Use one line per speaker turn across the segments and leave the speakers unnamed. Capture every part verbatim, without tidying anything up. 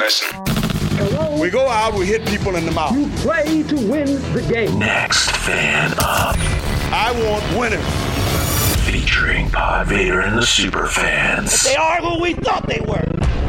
Listen.
Hello?
We go out, we hit people in the mouth.
You play to win the game.
Next Fan Up.
I want winners.
Featuring Pod Vader and the Super Fans.
They are who we thought they were.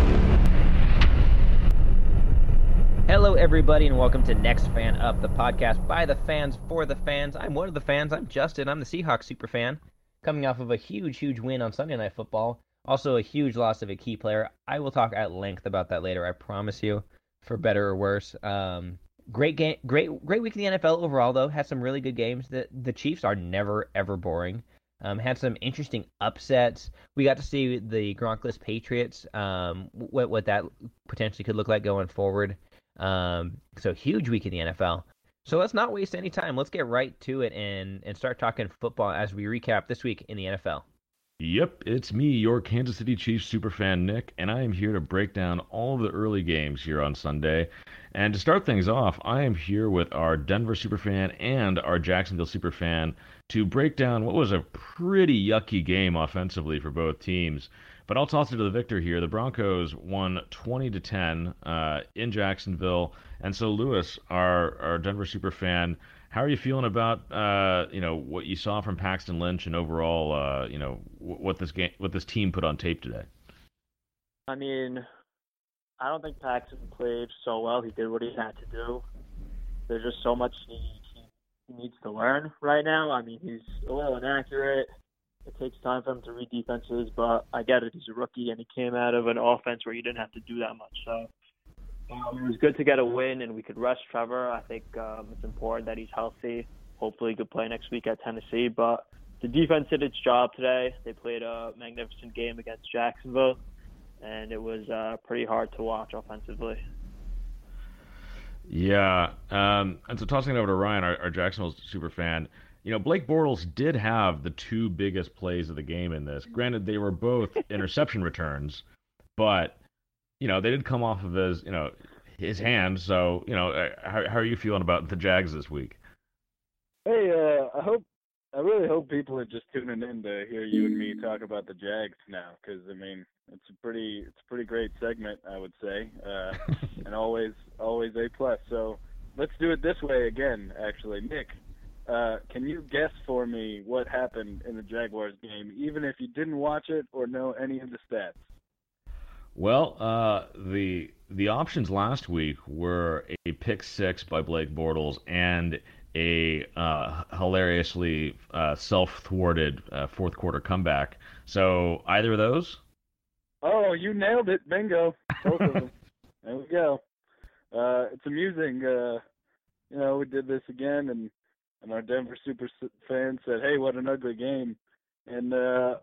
Hello, everybody, and welcome to Next Fan Up, the podcast by the fans for the fans. I'm one of the fans. I'm Justin. I'm the Seahawks super fan, coming off of a huge, huge win on Sunday Night Football. Also, a huge loss of a key player. I will talk at length about that later. I promise you, for better or worse. Um, great game, great, great week in the N F L overall. Though had some really good games. The the Chiefs are never ever boring. Um, had some interesting upsets. We got to see the Gronkless Patriots. Um, what what that potentially could look like going forward. Um, so huge week in the N F L. So let's not waste any time. Let's get right to it and and start talking football as we recap this week in the N F L.
Yep, it's me, your Kansas City Chiefs superfan Nick, and I am here to break down all of the early games here on Sunday. And to start things off, I am here with our Denver superfan and our Jacksonville superfan to break down what was a pretty yucky game offensively for both teams. But I'll toss it to the victor here. The Broncos won twenty to ten uh, in Jacksonville, and so Lewis, our our Denver superfan, how are you feeling about uh, you know what you saw from Paxton Lynch and overall uh, you know what this game what this team put on tape today?
I mean, I don't think Paxton played so well. He did what he had to do. There's just so much he, he needs to learn right now. I mean, he's a little inaccurate. It takes time for him to read defenses, but I get it. He's a rookie, and he came out of an offense where you didn't have to do that much. So um, it was good to get a win, and we could rest Trevor. I think um, it's important that he's healthy. Hopefully he could play next week at Tennessee. But the defense did its job today. They played a magnificent game against Jacksonville, and it was uh, pretty hard to watch offensively.
Yeah, um, and so tossing it over to Ryan, our, our Jacksonville super fan. You know, Blake Bortles did have the two biggest plays of the game in this. Granted, they were both interception returns, but, you know, they did come off of his, you know, his hand. So, you know, how, how are you feeling about the Jags this week?
Hey, uh, I hope, I really hope people are just tuning in to hear you and me talk about the Jags now, because, I mean, it's a pretty, it's a pretty great segment, I would say, uh, and always, always A plus. So let's do it this way again, actually. Nick, Uh, can you guess for me what happened in the Jaguars game, even if you didn't watch it or know any of the stats?
Well, uh, the the options last week were a pick six by Blake Bortles and a uh, hilariously uh, self-thwarted uh, fourth quarter comeback. So either of those?
Oh, you nailed it! Bingo! Both of them. There we go. Uh, it's amusing. Uh, you know, we did this again, and. And our Denver super fans said, hey, what an ugly game. And uh,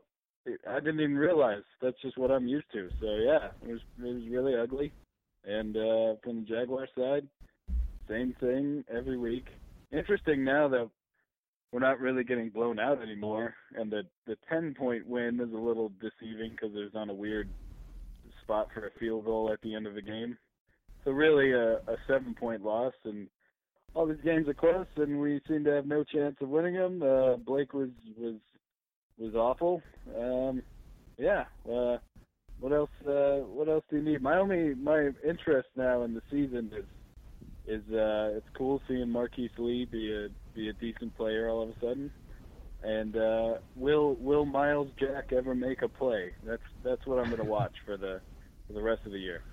I didn't even realize. That's just what I'm used to. So, yeah, it was it was really ugly. And uh, from the Jaguar side, same thing every week. Interesting now that we're not really getting blown out anymore. And the, the ten-point win is a little deceiving because it was on a weird spot for a field goal at the end of the game. So really a, a seven-point loss. And all these games are close, and we seem to have no chance of winning them. Uh, Blake was was was awful. Um, yeah. Uh, what else? Uh, what else do you need? My only my interest now in the season is is uh, it's cool seeing Marquise Lee be a be a decent player all of a sudden. And uh, will will Miles Jack ever make a play? That's that's what I'm going to watch for the for the rest of the year.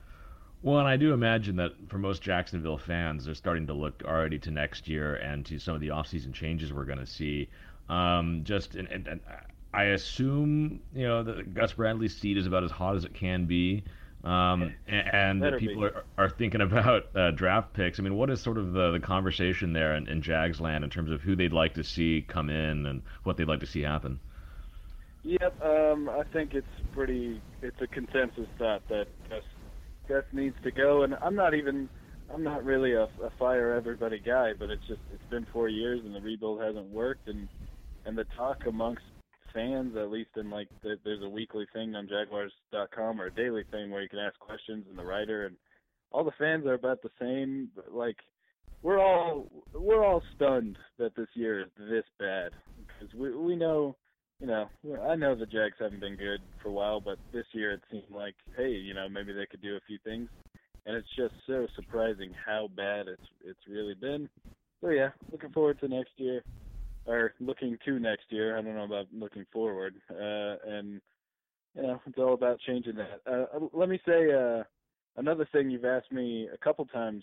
Well, and I do imagine that for most Jacksonville fans, they're starting to look already to next year and to some of the offseason changes we're going to see. Um, just and, and, and I assume you know that Gus Bradley's seat is about as hot as it can be, um, and, and that people are, are thinking about uh, draft picks. I mean, what is sort of the, the conversation there in, in Jags land in terms of who they'd like to see come in and what they'd like to see happen?
Yep, um, I think it's pretty. It's a consensus thought that Gus. Gus needs to go, and I'm not even, I'm not really a, a fire everybody guy, but it's just, it's been four years and the rebuild hasn't worked, and and the talk amongst fans, at least in like, the, there's a weekly thing on Jaguars dot com or a daily thing where you can ask questions and the writer, and all the fans are about the same. But like, we're all we're all stunned that this year is this bad because we we know you know, I know the Jags haven't been good for a while, but this year it seemed like, hey, you know, maybe they could do a few things. And it's just so surprising how bad it's it's really been. So, yeah, looking forward to next year, or looking to next year. I don't know about looking forward. Uh, and, you know, it's all about changing that. Uh, let me say uh, another thing you've asked me a couple times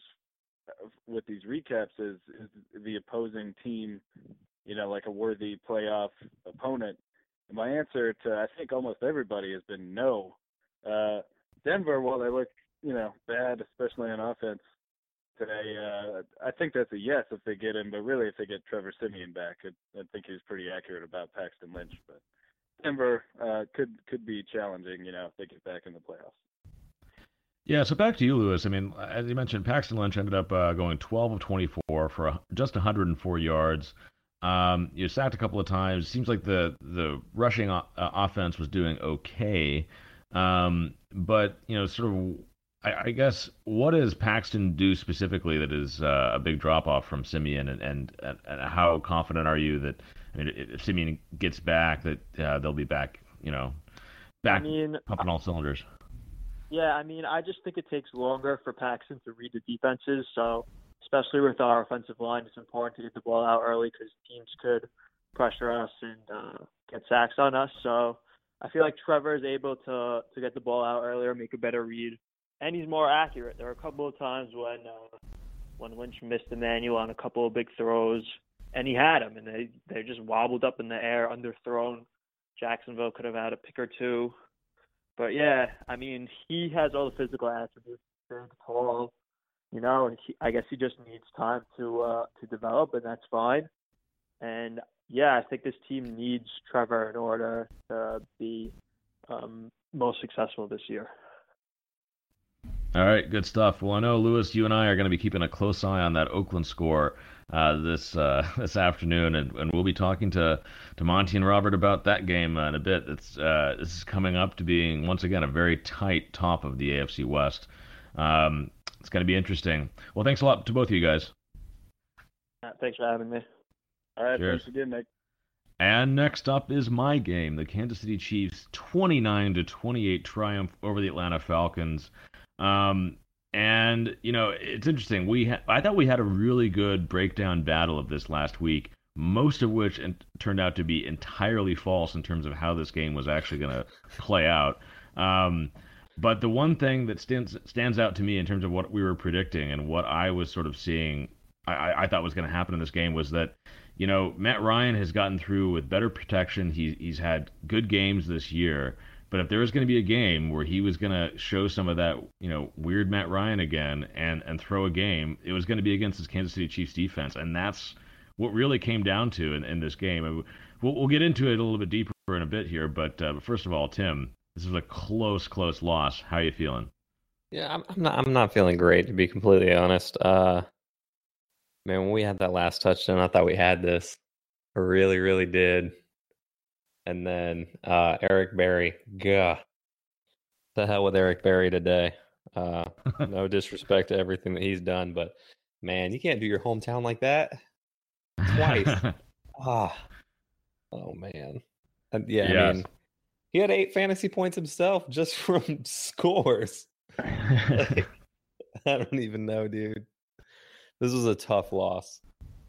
with these recaps is, is the opposing team, you know, like a worthy playoff opponent. And my answer to, I think, almost everybody has been no. Uh, Denver, while they look, you know, bad, especially on offense today, uh, I think that's a yes if they get him, but really if they get Trevor Siemian back, I, I think he was pretty accurate about Paxton Lynch. But Denver uh, could could be challenging, you know, if they get back in the playoffs.
Yeah, so back to you, Lewis. I mean, as you mentioned, Paxton Lynch ended up uh, going twelve of twenty-four for a, just one hundred four yards. Um, you sacked a couple of times. Seems like the the rushing o- uh, offense was doing okay, um, but you know, sort of, I, I guess, what does Paxton do specifically that is uh, a big drop off from Siemian, and, and and how confident are you that, I mean, if Siemian gets back, that uh, they'll be back, you know, back
I mean,
pumping all cylinders?
Yeah, I mean, I just think it takes longer for Paxton to read the defenses. So, especially with our offensive line, it's important to get the ball out early because teams could pressure us and uh, get sacks on us. So, I feel like Trevor is able to to get the ball out earlier, make a better read, and he's more accurate. There were a couple of times when uh, when Lynch missed Emmanuel on a couple of big throws, and he had him, and they they just wobbled up in the air, underthrown. Jacksonville could have had a pick or two. But, yeah, I mean, he has all the physical attributes, big, tall, you know, and he, I guess he just needs time to uh, to develop, and that's fine. And, yeah, I think this team needs Trevor in order to be um, most successful this year.
All right, good stuff. Well, I know, Lewis, you and I are going to be keeping a close eye on that Oakland score uh, this uh, this afternoon, and, and we'll be talking to, to Monty and Robert about that game uh, in a bit. It's uh, this is coming up to being, once again, a very tight top of the A F C West. Um, it's going to be interesting. Well, thanks a lot to both of you guys.
Uh, thanks for having me.
All right,
Cheers.
thanks again, Nick.
And next up is my game, the Kansas City Chiefs twenty-nine to twenty-eight triumph over the Atlanta Falcons. Um, and, you know, it's interesting. We ha- I thought we had a really good breakdown battle of this last week, most of which in- turned out to be entirely false in terms of how this game was actually going to play out. Um, but the one thing that stands stands out to me in terms of what we were predicting and what I was sort of seeing, I, I thought was going to happen in this game was that, you know, Matt Ryan has gotten through with better protection. He, he's had good games this year. But if there was going to be a game where he was going to show some of that, you know, weird Matt Ryan again and, and throw a game, it was going to be against this Kansas City Chiefs defense. And that's what really came down to in, in this game. We'll, we'll get into it a little bit deeper in a bit here. But, uh, but first of all, Tim, this was a close, close loss. How are you feeling?
Yeah, I'm, I'm not. I'm not feeling great, to be completely honest. Uh, man, when we had that last touchdown, I thought we had this. I really, really did. And then uh, Eric Berry, gah, the hell with Eric Berry today. Uh, no disrespect to everything that he's done, but man, you can't do your hometown like that twice. ah, oh man, and yeah, yes. I mean, he had eight fantasy points himself just from scores. Like, I don't even know, dude. This was a tough loss.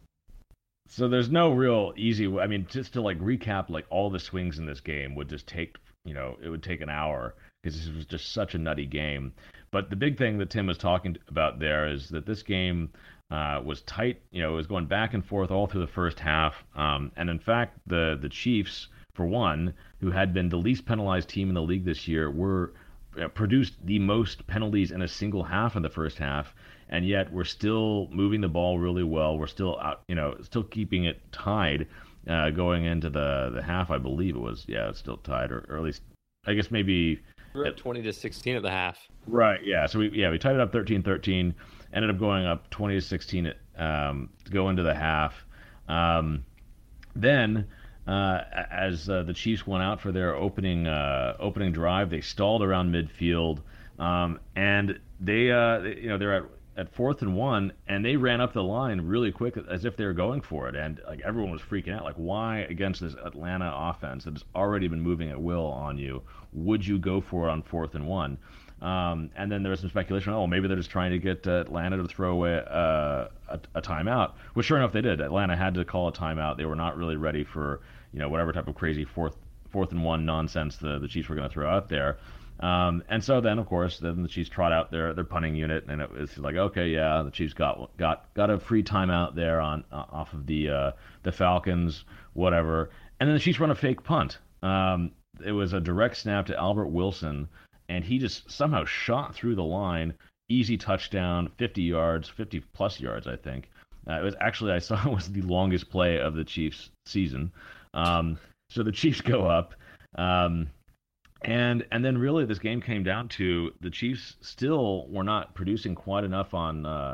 So there's no real easy way. I mean, just to like recap, like all the swings in this game would just take, you know, it would take an hour because this was just such a nutty game. But the big thing that Tim was talking about there is that this game uh, was tight. You know, it was going back and forth all through the first half. Um, and in fact, the the Chiefs, for one, who had been the least penalized team in the league this year, were uh, produced the most penalties in a single half in the first half. And yet we're still moving the ball really well. We're still out, you know, still keeping it tied uh, going into the, the half. I believe it was, yeah, it's still tied, or, or at least, I guess maybe
we're at twenty to sixteen at the half.
Right. Yeah. So we yeah we tied it up thirteen thirteen. Ended up going up twenty to sixteen um, to go into the half. Um, then uh, as uh, the Chiefs went out for their opening uh, opening drive, they stalled around midfield, um, and they uh, you know they're at at fourth and one, and they ran up the line really quick as if they were going for it, and like everyone was freaking out. Like, why against this Atlanta offense that has already been moving at will on you would you go for it on fourth and one? Um, and then there was some speculation. Oh, maybe they're just trying to get uh, Atlanta to throw away uh, a, a timeout. Well, sure enough, they did. Atlanta had to call a timeout. They were not really ready for you know whatever type of crazy fourth fourth and one nonsense the the Chiefs were going to throw out there. Um, and so then, of course, then the Chiefs trot out their their punting unit, and it was like, okay, yeah, the Chiefs got got got a free timeout there on uh, off of the uh, the Falcons, whatever. And then the Chiefs run a fake punt. Um, it was a direct snap to Albert Wilson, and he just somehow shot through the line, easy touchdown, fifty yards, fifty plus yards, I think. Uh, it was actually I saw it was the longest play of the Chiefs season. Um, so the Chiefs go up. Um, And and then really this game came down to the Chiefs still were not producing quite enough on uh,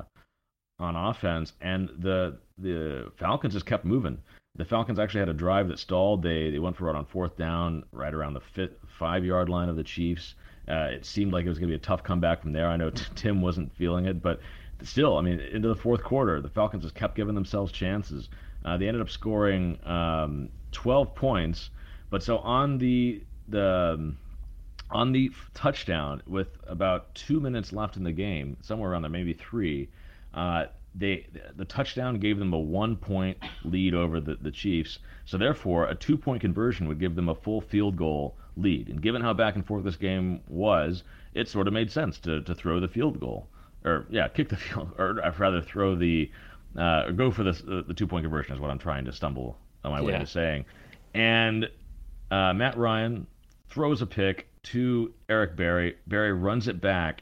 on offense, and the the Falcons just kept moving. The Falcons actually had a drive that stalled. They they went for it on fourth down right around the fifth, five yard line of the Chiefs. Uh, it seemed like it was going to be a tough comeback from there. I know t- Tim wasn't feeling it, but still, I mean, into the fourth quarter, the Falcons just kept giving themselves chances. Uh, they ended up scoring um, twelve points, but so on the the on the touchdown with about two minutes left in the game, somewhere around there, maybe three, uh, they the touchdown gave them a one-point lead over the, the Chiefs. So therefore, a two-point conversion would give them a full field goal lead. And given how back and forth this game was, it sort of made sense to to throw the field goal, or yeah, kick the field, or rather throw the uh, or go for the the two-point conversion is what I'm trying to stumble on my way
Yeah.
to saying. And uh, Matt Ryan throws a pick to Eric Berry. Berry runs it back,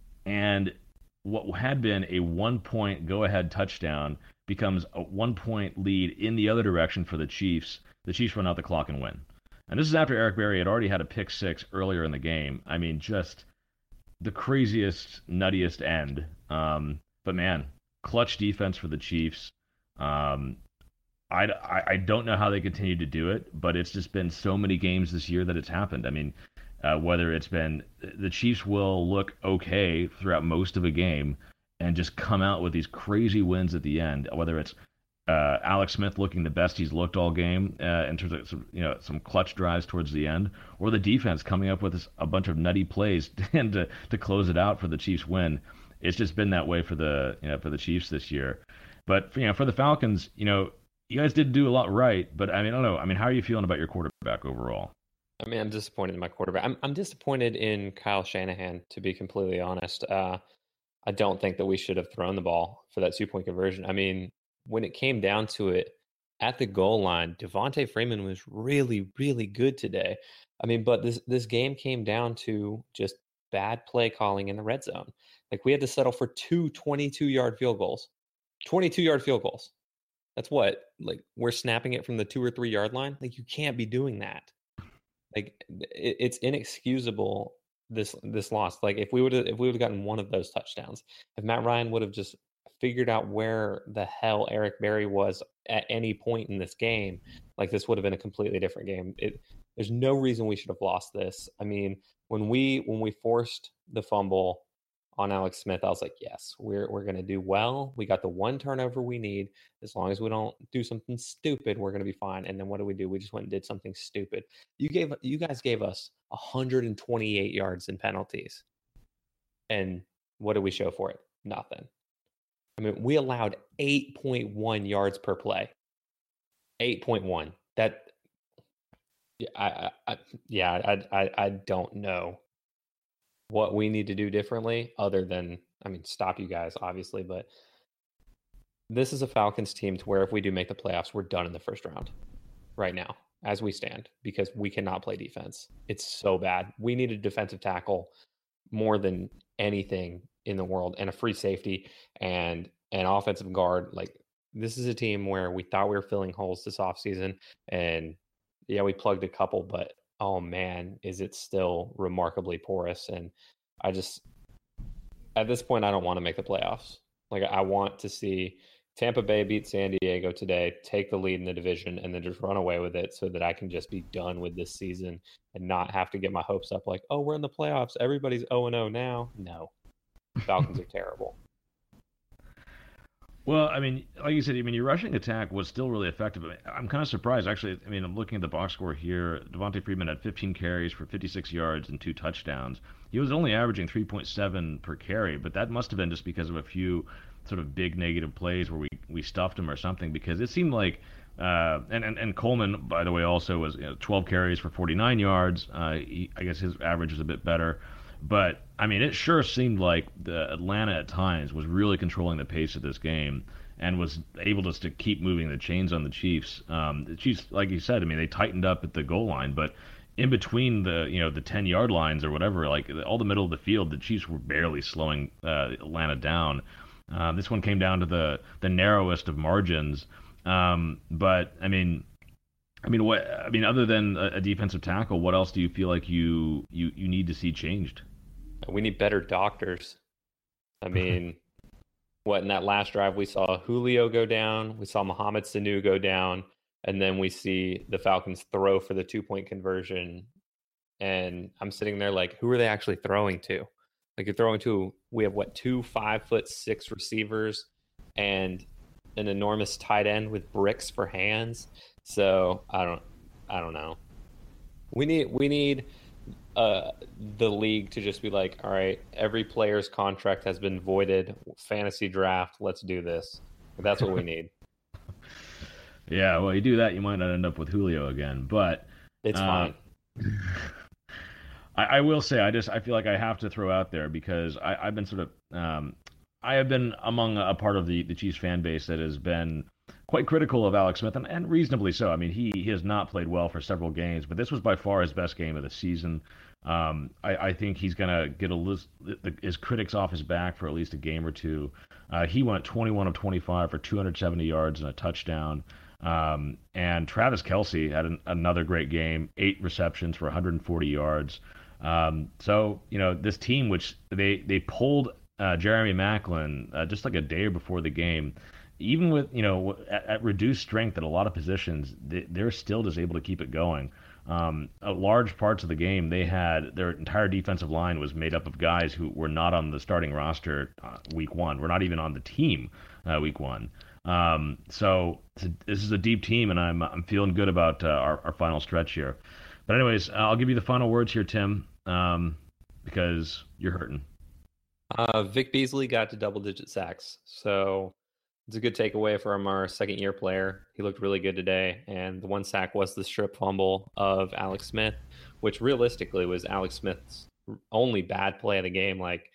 and what had been a one-point go-ahead touchdown becomes a one-point lead in the other direction for the Chiefs. The Chiefs run out the clock and win. And this is after Eric Berry had already had a pick six earlier in the game. I mean, just the craziest, nuttiest end. Um, but man, clutch defense for the Chiefs. Um, I, I, I don't know how they continue to do it, but it's just been so many games this year that it's happened. I mean, uh, whether it's been the Chiefs will look okay throughout most of a game and just come out with these crazy wins at the end, whether it's uh, Alex Smith looking the best he's looked all game uh, in terms of some, you know, some clutch drives towards the end, or the defense coming up with this, a bunch of nutty plays and to, to close it out for the Chiefs win. It's just been that way for the you know for the Chiefs this year. But you know for the Falcons, you know, you guys did do a lot right, but I mean, I don't know. I mean, how are you feeling about your quarterback overall?
I mean, I'm disappointed in my quarterback. I'm I'm disappointed in Kyle Shanahan, to be completely honest. Uh, I don't think that we should have thrown the ball for that two-point conversion. I mean, when it came down to it, at the goal line, Devontae Freeman was really, really good today. I mean, but this this game came down to just bad play calling in the red zone. Like, we had to settle for two twenty-two-yard field goals. twenty-two-yard field goals. That's what? Like, we're snapping it from the two or three yard line? Like, you can't be doing that. Like, it, it's inexcusable, this this loss. Like, if we would have if we would have gotten one of those touchdowns, if Matt Ryan would have just figured out where the hell Eric Berry was at any point in this game, like, this would have been a completely different game. It there's no reason we should have lost this. I mean, when we when we forced the fumble on Alex Smith, I was like, yes, we're we're gonna do well. We got the one turnover we need. As long as we don't do something stupid, we're gonna be fine. And then what do we do? We just went and did something stupid. You gave you guys gave us one hundred twenty-eight yards in penalties. And what did we show for it? Nothing. I mean, we allowed eight point one yards per play. eight point one. That yeah, I, I yeah, I, I I don't know what we need to do differently other than, I mean, stop you guys, obviously, but this is a Falcons team to where if we do make the playoffs, we're done in the first round right now as we stand, because we cannot play defense. It's so bad. We need a defensive tackle more than anything in the world, and a free safety and an offensive guard. Like, this is a team where we thought we were filling holes this offseason, and yeah, we plugged a couple, but oh man, is it still remarkably porous. And I just, at this point, I don't want to make the playoffs. Like, I want to see Tampa Bay beat San Diego today, take the lead in the division, and then just run away with it so that I can just be done with this season and not have to get my hopes up like, oh, we're in the playoffs, everybody's oh and oh now. No. Falcons are terrible.
Well, I mean, like you said, I mean, your rushing attack was still really effective. I'm kind of surprised, actually. I mean, I'm looking at the box score here. Devontae Freeman had fifteen carries for fifty-six yards and two touchdowns. He was only averaging three point seven per carry, but that must have been just because of a few sort of big negative plays where we, we stuffed him or something, because it seemed like, uh, and, and, and Coleman, by the way, also was, you know, twelve carries for forty-nine yards. Uh, he, I guess his average was a bit better. But I mean, it sure seemed like the Atlanta at times was really controlling the pace of this game and was able just to keep moving the chains on the Chiefs. Um, the Chiefs, like you said, I mean, they tightened up at the goal line, but in between the you know the ten yard lines or whatever, like all the middle of the field, the Chiefs were barely slowing uh, Atlanta down. Uh, this one came down to the the narrowest of margins. Um, but I mean. I mean, what? I mean, other than a, a defensive tackle, what else do you feel like you, you, you need to see changed?
We need better doctors. I mean, what, in that last drive, we saw Julio go down, we saw Mohamed Sanu go down, and then we see the Falcons throw for the two-point conversion. And I'm sitting there like, who are they actually throwing to? Like, you're throwing to, we have, what, two five-foot-six receivers and an enormous tight end with bricks for hands. So, I don't I don't know. We need we need uh, the league to just be like, all right, every player's contract has been voided. Fantasy draft, let's do this. That's what we need.
Yeah, well, you do that, you might not end up with Julio again, but
it's
uh,
fine.
I, I will say, I just I feel like I have to throw out there because I, I've been sort of um, I have been among a part of the the Chiefs fan base that has been quite critical of Alex Smith, and, and reasonably so. I mean, he, he has not played well for several games, but this was by far his best game of the season. Um, I, I think he's going to get a list, the, his critics off his back for at least a game or two. Uh, he went twenty-one of twenty-five for two hundred seventy yards and a touchdown. Um, and Travis Kelce had an, another great game, eight receptions for one hundred forty yards. Um, so, you know, this team, which they, they pulled uh, Jeremy Maclin uh, just like a day before the game, even with, you know, at, at reduced strength at a lot of positions, they, they're still just able to keep it going. Um, a large parts of the game, they had their entire defensive line was made up of guys who were not on the starting roster uh, week one. We're not even on the team uh, week one. Um, so this is a deep team, and I'm I'm feeling good about uh, our, our final stretch here. But anyways, I'll give you the final words here, Tim, um, because you're hurting.
Uh, Vic Beasley got to double-digit sacks, so it's a good takeaway from our second-year player. He looked really good today, and the one sack was the strip fumble of Alex Smith, which realistically was Alex Smith's only bad play of the game. Like,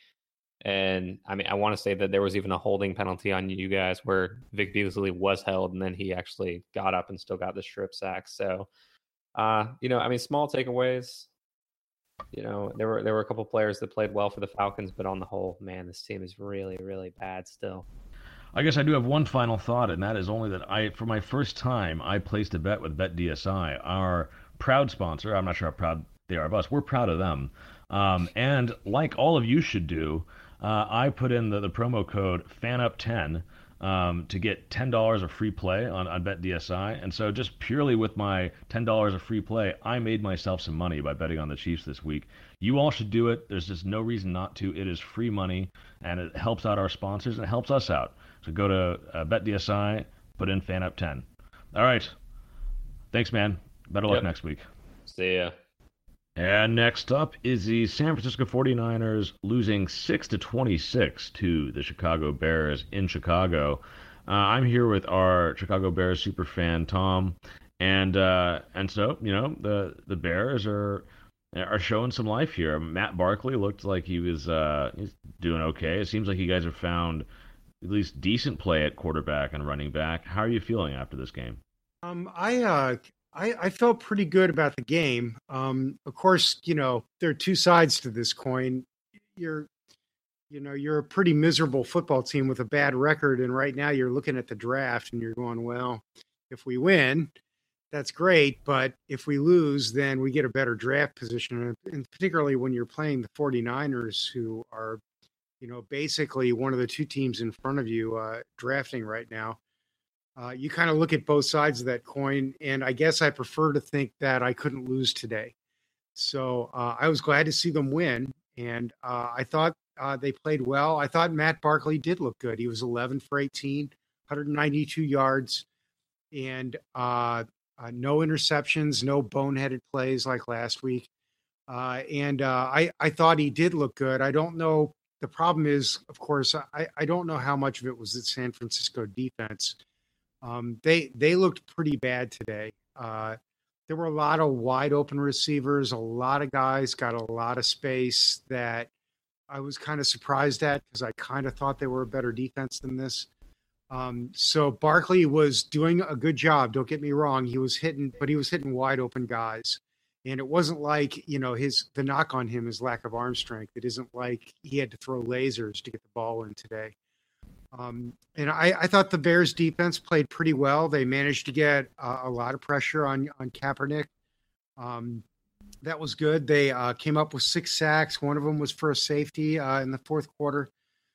and I mean, I want to say that there was even a holding penalty on you guys where Vic Beasley was held, and then he actually got up and still got the strip sack. So, uh, you know, I mean, small takeaways. You know, there were there were a couple players that played well for the Falcons, but on the whole, man, this team is really, really bad still.
I guess I do have one final thought, and that is only that I, for my first time, I placed a bet with BetDSI, our proud sponsor. I'm not sure how proud they are of us. We're proud of them. Um, and like all of you should do, uh, I put in the, the promo code F A N U P ten um, to get ten dollars of free play on, on BetDSI. And so just purely with my ten dollars of free play, I made myself some money by betting on the Chiefs this week. You all should do it. There's just no reason not to. It is free money, and it helps out our sponsors, and it helps us out. So go to uh, BetDSI, put in F A N U P ten. All right. Thanks, man. Better luck
Yep.
next week.
See ya.
And next up is the San Francisco forty-niners losing six to twenty-six to the Chicago Bears in Chicago. Uh, I'm here with our Chicago Bears super fan Tom, and uh, and so you know the the Bears are are showing some life here. Matt Barkley looked like he was uh, he's doing okay. It seems like you guys have found at least decent play at quarterback and running back. How are you feeling after this game?
Um, I uh, I, I felt pretty good about the game. Um, of course, you know, there are two sides to this coin. You're, you know, you're a pretty miserable football team with a bad record. And right now you're looking at the draft and you're going, well, if we win, that's great. But if we lose, then we get a better draft position. And particularly when you're playing the forty-niners, who are, you know, basically one of the two teams in front of you uh, drafting right now. Uh, you kind of look at both sides of that coin, and I guess I prefer to think that I couldn't lose today. So uh, I was glad to see them win, and uh, I thought uh, they played well. I thought Matt Barkley did look good. He was eleven for eighteen, one hundred ninety-two yards, and uh, uh, no interceptions, no boneheaded plays like last week. Uh, and uh, I, I thought he did look good. I don't know. The problem is, of course, I, I don't know how much of it was the San Francisco defense. Um, they they looked pretty bad today. Uh, there were a lot of wide open receivers. A lot of guys got a lot of space that I was kind of surprised at because I kind of thought they were a better defense than this. Um, so Barkley was doing a good job. Don't get me wrong. He was hitting, but he was hitting wide open guys. And it wasn't like, you know, his, the knock on him is lack of arm strength. It isn't like he had to throw lasers to get the ball in today. Um, and I, I thought the Bears defense played pretty well. They managed to get uh, a lot of pressure on, on Kaepernick. Um, that was good. They uh, came up with six sacks. One of them was for a safety uh, in the fourth quarter.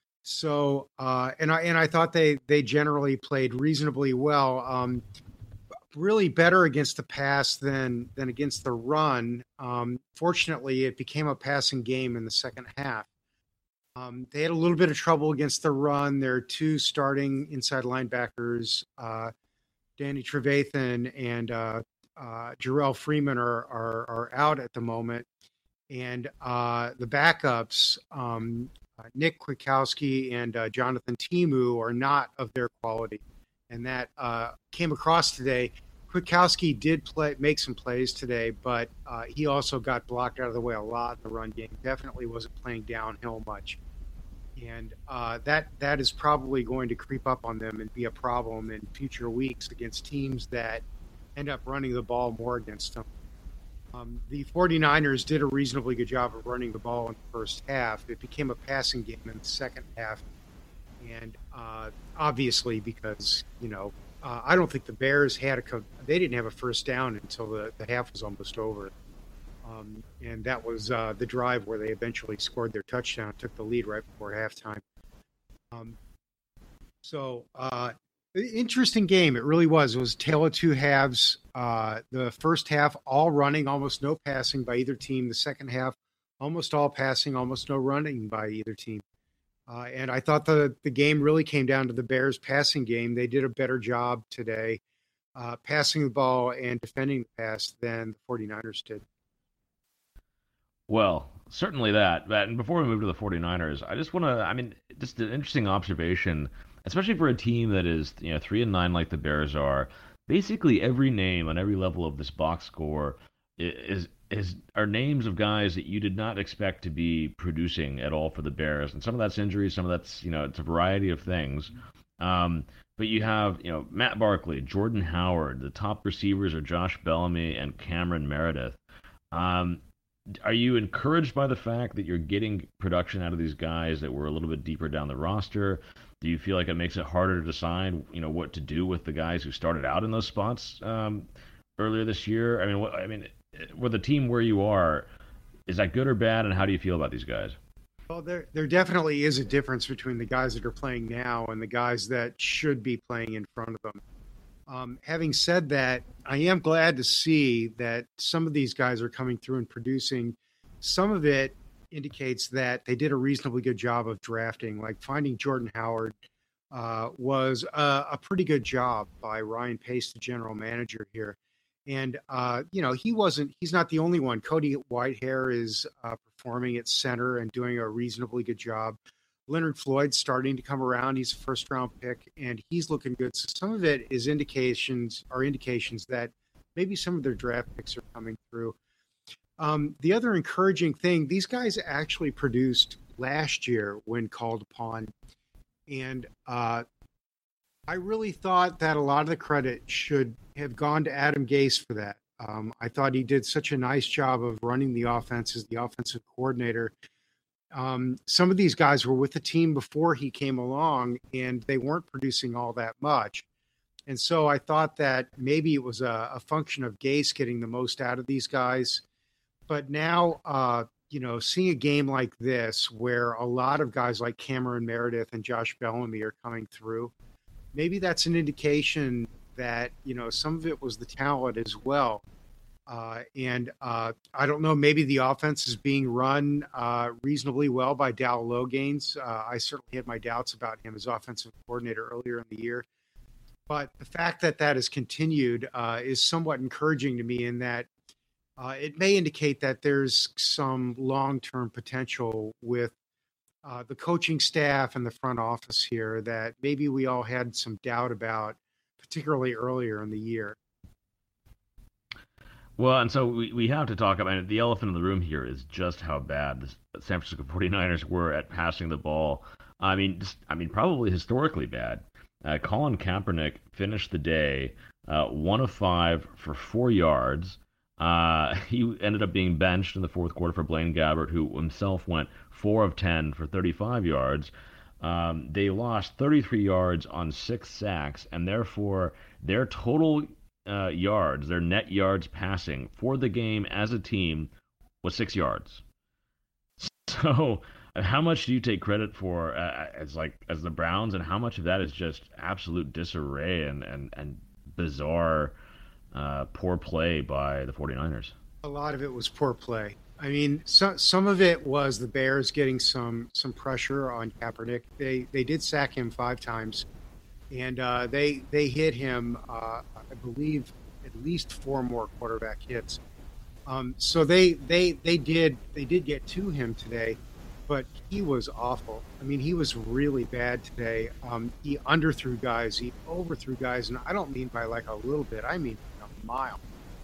So, uh, and I, and I thought they, they generally played reasonably well. Um, really better against the pass than, than against the run. Um, fortunately, it became a passing game in the second half. Um, they had a little bit of trouble against the run. Their two starting inside linebackers, uh, Danny Trevathan and uh, uh, Jarrell Freeman are, are, are out at the moment. And uh, the backups, um, uh, Nick Kwiatkowski and uh, Jonathan Timu, are not of their quality. And that uh, came across today. Kwiatkowski did play, make some plays today, but uh, he also got blocked out of the way a lot in the run game. Definitely wasn't playing downhill much. And uh, that that is probably going to creep up on them and be a problem in future weeks against teams that end up running the ball more against them. Um, the 49ers did a reasonably good job of running the ball in the first half. It became a passing game in the second half. And uh, obviously because, you know, uh, I don't think the Bears had a co- – they didn't have a first down until the, the half was almost over. Um, and that was uh, the drive where they eventually scored their touchdown, took the lead right before halftime. Um, so uh, interesting game. It really was. It was a tale of two halves. Uh, the first half, all running, almost no passing by either team. The second half, almost all passing, almost no running by either team. Uh, and I thought the, the game really came down to the Bears passing game. They did a better job today uh, passing the ball and defending the pass than the 49ers did.
Well, certainly that. But and before we move to the 49ers, I just want to, I mean, just an interesting observation, especially for a team that is, you know, three and nine like the Bears are. Basically, every name on every level of this box score is is are names of guys that you did not expect to be producing at all for the Bears. And some of that's injury, some of that's, you know, it's a variety of things. Um, but you have, you know, Matt Barkley, Jordan Howard. The top receivers are Josh Bellamy and Cameron Meredith. Um, Are you encouraged by the fact that you're getting production out of these guys that were a little bit deeper down the roster? Do you feel like it makes it harder to decide, you know, what to do with the guys who started out in those spots um, earlier this year? I mean, what, I mean, with the team where you are, is that good or bad? And how do you feel about these guys?
Well, there there definitely is a difference between the guys that are playing now and the guys that should be playing in front of them. Um, having said that, I am glad to see that some of these guys are coming through and producing. Some of it indicates that they did a reasonably good job of drafting. Like finding Jordan Howard uh, was a, a pretty good job by Ryan Pace, the general manager here. And, uh, you know, he wasn't, he's not the only one. Cody Whitehair is uh, performing at center and doing a reasonably good job. Leonard Floyd's starting to come around. He's a first round pick and he's looking good. So some of it is indications are indications that maybe some of their draft picks are coming through. Um, the other encouraging thing, these guys actually produced last year when called upon. And uh, I really thought that a lot of the credit should have gone to Adam Gase for that. Um, I thought he did such a nice job of running the offense as the offensive coordinator. Um, some of these guys were with the team before he came along and they weren't producing all that much. And so I thought that maybe it was a, a function of Gase getting the most out of these guys. But now, uh, you know, seeing a game like this where a lot of guys like Cameron Meredith and Josh Bellamy are coming through, maybe that's an indication that, you know, some of it was the talent as well. Uh, and uh, I don't know, maybe the offense is being run uh, reasonably well by Dow Logains. Uh, I certainly had my doubts about him as offensive coordinator earlier in the year. But the fact that that has continued uh, is somewhat encouraging to me in that uh, it may indicate that there's some long-term potential with uh, the coaching staff and the front office here that maybe we all had some doubt about, particularly earlier in the year.
Well, and so we, we have to talk about, I mean, the elephant in the room here is just how bad the San Francisco forty-niners were at passing the ball. I mean, just, I mean, probably historically bad. Uh, Colin Kaepernick finished the day uh, one of five for four yards. Uh, he ended up being benched in the fourth quarter for Blaine Gabbert, who himself went four of ten for thirty-five yards. Um, they lost thirty-three yards on six sacks, and therefore their total uh, yards, their net yards passing for the game as a team was six yards. So how much do you take credit for uh, as like as the Browns, and how much of that is just absolute disarray and, and, and bizarre uh, poor play by the forty-niners?
A lot of it was poor play. I mean, so, some of it was the Bears getting some some pressure on Kaepernick. They they did sack him five times, and uh, they they hit him, uh, I believe, at least four more quarterback hits. Um, so they they they did they did get to him today, but he was awful. I mean, he was really bad today. Um, he underthrew guys, he overthrew guys, and I don't mean by like a little bit. I mean a mile.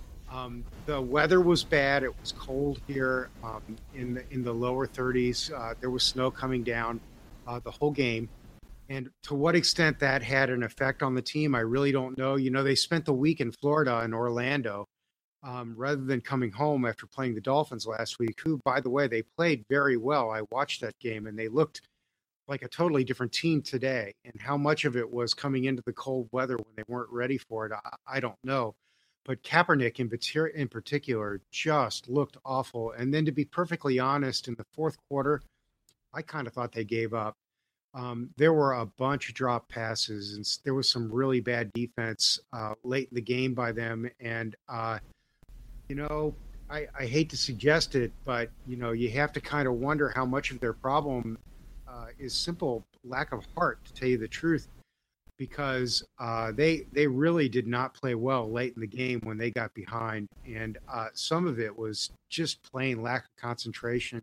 Um, the weather was bad. It was cold here um, in the in the lower thirties. Uh, there was snow coming down uh, the whole game. And to what extent that had an effect on the team, I really don't know. You know, they spent the week in Florida in Orlando um, rather than coming home after playing the Dolphins last week, who, by the way, they played very well. I watched that game, and they looked like a totally different team today. And how much of it was coming into the cold weather when they weren't ready for it, I, I don't know. But Kaepernick in, in particular just looked awful. And then to be perfectly honest, in the fourth quarter, I kind of thought they gave up. Um, there were a bunch of drop passes, and there was some really bad defense uh, late in the game by them. And, uh, you know, I, I hate to suggest it, but, you know, you have to kind of wonder how much of their problem uh, is simple lack of heart, to tell you the truth. Because uh, they they really did not play well late in the game when they got behind, and uh, some of it was just plain lack of concentration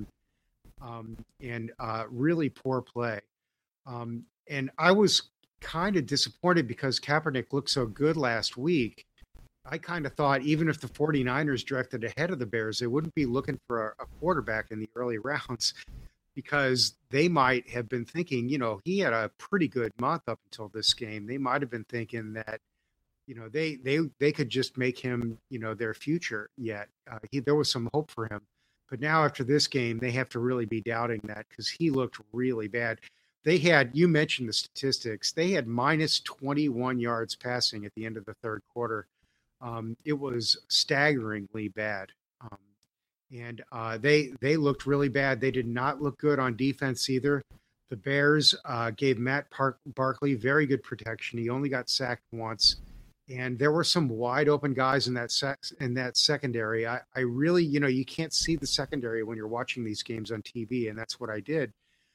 um, and uh, really poor play. Um, and I was kind of disappointed because Kaepernick looked so good last week. I kind of thought even if the forty-niners drafted ahead of the Bears, they wouldn't be looking for a, a quarterback in the early rounds, because they might have been thinking, you know, he had a pretty good month up until this game. They might have been thinking that, you know, they they they could just make him, you know, their future yet. Uh, he, there was some hope for him. But now after this game, they have to really be doubting that because he looked really bad. They had, you mentioned the statistics, they had minus twenty-one yards passing at the end of the third quarter. Um, it was staggeringly bad. Um, And uh, they they looked really bad. They did not look good on defense either. The Bears uh, gave Matt Park- Barkley very good protection. He only got sacked once, and there were some wide open guys in that sec- in that secondary. I, I really, you know, you can't see the secondary when you're watching these games on T V, and that's what I did.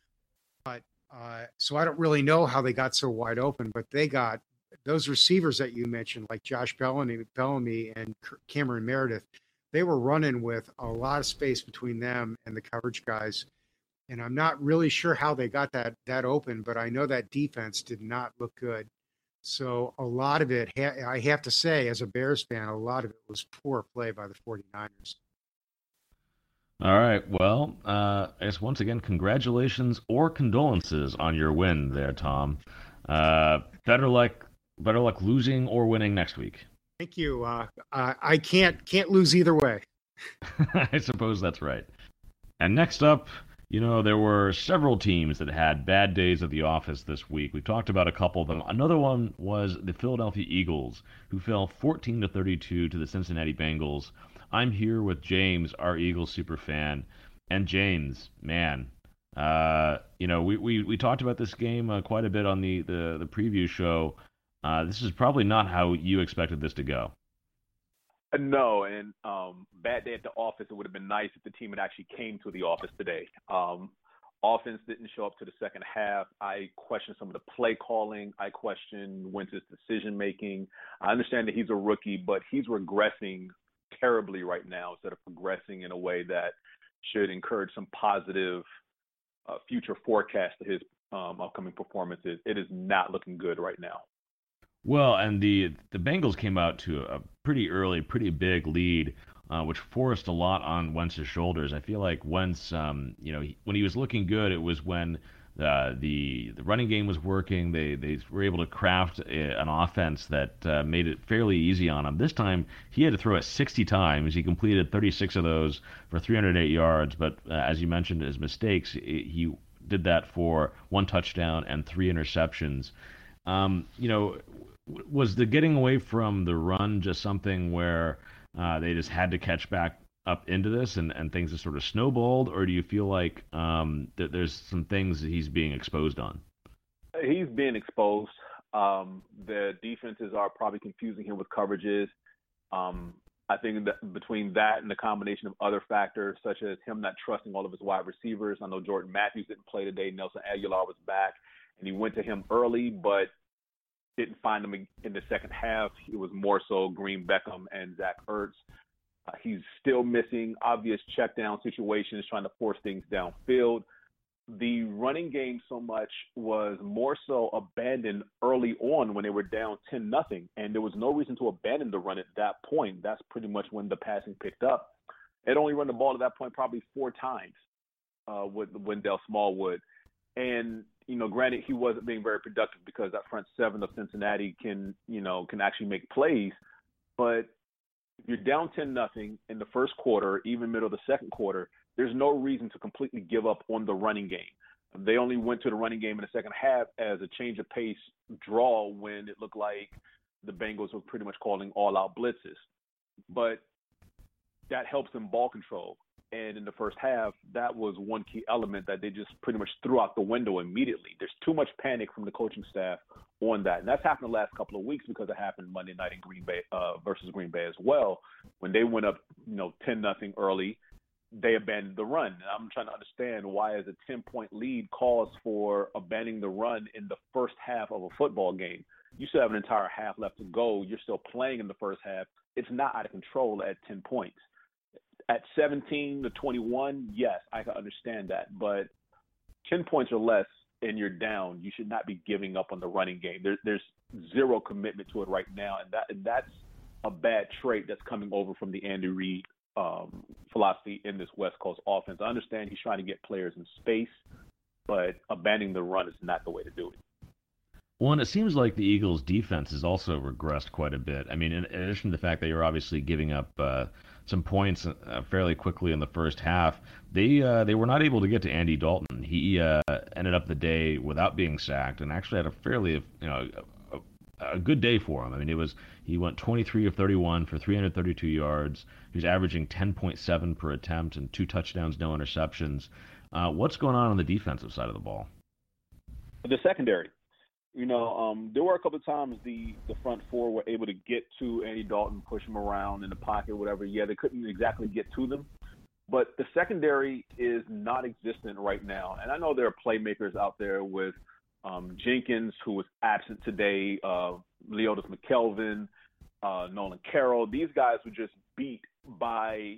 But uh, so I don't really know how they got so wide open, but they got those receivers that you mentioned, like Josh Bellamy, Bellamy and Cameron Meredith. They were running with a lot of space between them and the coverage guys. And I'm not really sure how they got that that open, but I know that defense did not look good. So a lot of it, I have to say, as a Bears fan, a lot of it was poor play by the forty-niners.
All right. Well, uh, I guess once again, congratulations or condolences on your win there, Tom. Uh, better luck, better luck losing or winning next week.
Thank you. Uh, uh, I can't can't lose either way.
I suppose that's right. And next up, you know, there were several teams that had bad days at the office this week. We talked about a couple of them. Another one was the Philadelphia Eagles, who fell fourteen to thirty-two to the Cincinnati Bengals. I'm here with James, our Eagles super fan. And James, man, uh, you know, we, we, we talked about this game uh, quite a bit on the, the, the preview show. Uh, this is probably not how you expected this to go.
No, and um, bad day at the office. It would have been nice if the team had actually came to the office today. Um, offense didn't show up to the second half. I question some of the play calling. I question Wentz's decision making. I understand that he's a rookie, but he's regressing terribly right now instead of progressing in a way that should encourage some positive uh, future forecast to his um, upcoming performances. It is not looking good right now.
Well, and the the Bengals came out to a pretty early, pretty big lead, uh, which forced a lot on Wentz's shoulders. I feel like Wentz, um, you know, he, when he was looking good, it was when uh, the the running game was working. They they were able to craft a, an offense that uh, made it fairly easy on him. This time, he had to throw it sixty times. He completed thirty-six of those for three hundred eight yards. But uh, as you mentioned, his mistakes, he did that for one touchdown and three interceptions. Um, you know, was the getting away from the run just something where uh, they just had to catch back up into this and, and things just sort of snowballed, or do you feel like um, that there's some things that he's being exposed on?
He's being exposed. Um, the defenses are probably confusing him with coverages. Um, I think that between that and the combination of other factors, such as him not trusting all of his wide receivers. I know Jordan Matthews didn't play today. Nelson Aguilar was back, and he went to him early, but didn't find him in the second half. It was more so Green Beckham and Zach Ertz. Uh, he's still missing obvious check down situations, trying to force things downfield. The running game so much was more so abandoned early on when they were down ten nothing, and there was no reason to abandon the run at that point. That's pretty much when the passing picked up. They'd only run the ball at that point probably four times uh, with Wendell Smallwood. And, you know, granted, he wasn't being very productive because that front seven of Cincinnati can, you know, can actually make plays. But if you're down ten nothing in the first quarter, even middle of the second quarter, there's no reason to completely give up on the running game. They only went to the running game in the second half as a change of pace draw when it looked like the Bengals were pretty much calling all-out blitzes. But that helps in ball control. And in the first half, that was one key element that they just pretty much threw out the window immediately. There's too much panic from the coaching staff on that. And that's happened the last couple of weeks because it happened Monday night in Green Bay uh, versus Green Bay as well. When they went up, you know, ten nothing early, they abandoned the run. And I'm trying to understand why, as a ten-point lead calls for abandoning the run in the first half of a football game. You still have an entire half left to go. You're still playing in the first half. It's not out of control at ten points. At seventeen to twenty-one, yes, I can understand that. But ten points or less and you're down, you should not be giving up on the running game. There, there's zero commitment to it right now, and that and that's a bad trait that's coming over from the Andy Reid um, philosophy in this West Coast offense. I understand he's trying to get players in space, but abandoning the run is not the way to do it.
Well, and it seems like the Eagles' defense has also regressed quite a bit. I mean, in addition to the fact that you're obviously giving up uh, some points uh, fairly quickly in the first half, they uh, they were not able to get to Andy Dalton. He uh, ended up the day without being sacked, and actually had a fairly, you know, a, a good day for him. I mean, it was he went twenty-three of thirty-one for three hundred thirty-two yards. He was averaging ten point seven per attempt and two touchdowns, no interceptions. Uh, what's going on on the defensive side of the ball?
The secondary. You know, um, there were a couple of times the, the front four were able to get to Andy Dalton, push him around in the pocket, whatever. Yeah, they couldn't exactly get to them. But the secondary is not existent right now. And I know there are playmakers out there with um, Jenkins, who was absent today, uh, Leotis McKelvin, uh, Nolan Carroll. These guys were just beat by,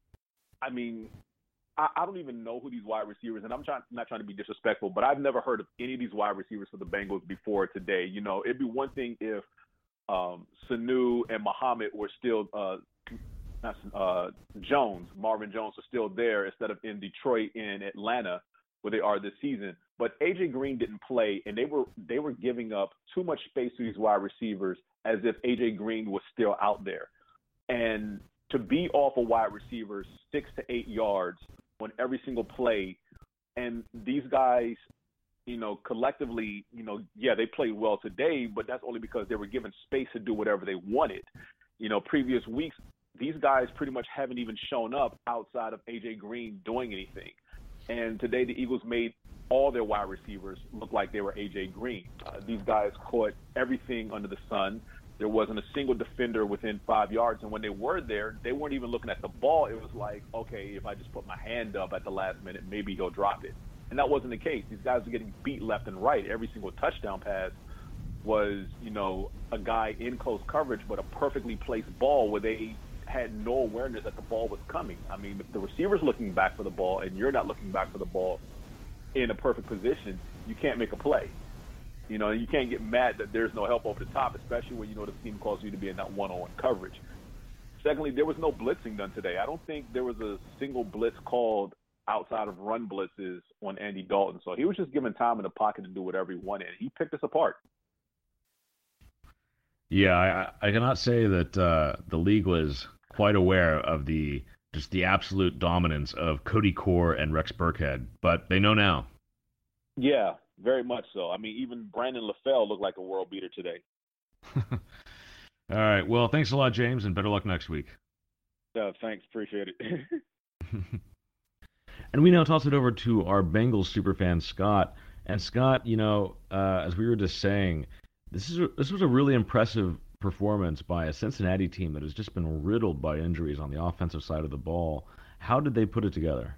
I mean, I don't even know who these wide receivers, and I'm trying, not trying to be disrespectful, but I've never heard of any of these wide receivers for the Bengals before today. You know, it'd be one thing if um, Sanu and Muhammad were still uh, not, uh, Jones, Marvin Jones was still there instead of in Detroit and Atlanta where they are this season. But A J Green didn't play, and they were they were giving up too much space to these wide receivers as if A J Green was still out there. And to be off a wide receiver six to eight yards on every single play, and these guys, you know, collectively, you know, yeah, they played well today, but that's only because they were given space to do whatever they wanted. You know, previous weeks, these guys pretty much haven't even shown up outside of A J Green doing anything. And today the Eagles made all their wide receivers look like they were A J Green. Uh, these guys caught everything under the sun. There wasn't a single defender within five yards. And when they were there, they weren't even looking at the ball. It was like, okay, if I just put my hand up at the last minute, maybe he'll drop it. And that wasn't the case. These guys were getting beat left and right. Every single touchdown pass was, you know, a guy in close coverage, but a perfectly placed ball where they had no awareness that the ball was coming. I mean, if the receiver's looking back for the ball and you're not looking back for the ball in a perfect position, you can't make a play. You know, you can't get mad that there's no help over the top, especially when you know the team calls you to be in that one-on-one coverage. Secondly, there was no blitzing done today. I don't think there was a single blitz called outside of run blitzes on Andy Dalton. So he was just given time in the pocket to do whatever he wanted. He picked us apart.
Yeah, I, I cannot say that uh, the league was quite aware of the just the absolute dominance of Cody Core and Rex Burkhead, but they know now.
Yeah, very much so. I mean, even Brandon LaFell looked like a world beater today.
All right. Well, thanks a lot, James, and better luck next week.
Uh, thanks. Appreciate it.
And we now toss it over to our Bengals superfan, Scott. And Scott, you know, uh, as we were just saying, this is a, this was a really impressive performance by a Cincinnati team that has just been riddled by injuries on the offensive side of the ball. How did they put it together?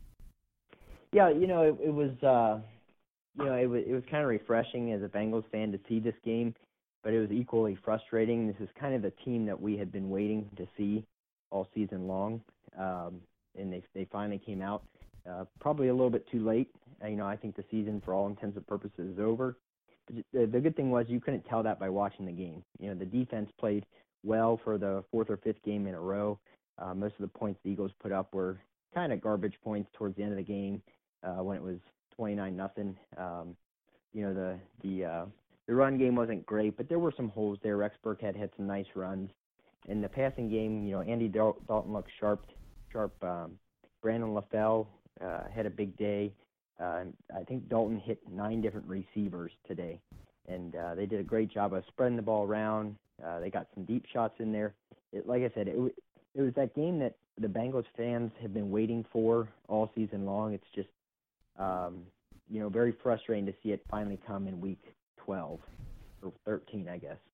Yeah, you know, it, it was, uh, you know, it was it was kind of refreshing as a Bengals fan to see this game, but it was equally frustrating. This is kind of the team that we had been waiting to see all season long, um, and they they finally came out. Uh, probably a little bit too late. Uh, you know, I think the season, for all intents and purposes, is over. But the, the good thing was you couldn't tell that by watching the game. You know, the defense played well for the fourth or fifth game in a row. Uh, most of the points the Eagles put up were kind of garbage points towards the end of the game uh, when it was twenty-nine nothing. Um, you know, the the uh, the run game wasn't great, but there were some holes there. Rex Burkhead had some nice runs. In the passing game, you know, Andy Dal- Dalton looked sharp. Sharp. Um, Brandon LaFell uh, had a big day. Uh, I think Dalton hit nine different receivers today, and uh, they did a great job of spreading the ball around. Uh, they got some deep shots in there. It, like I said, it, w- it was that game that the Bengals fans have been waiting for all season long. It's just, um, you know, very frustrating to see it finally come in week twelve or thirteen, I guess.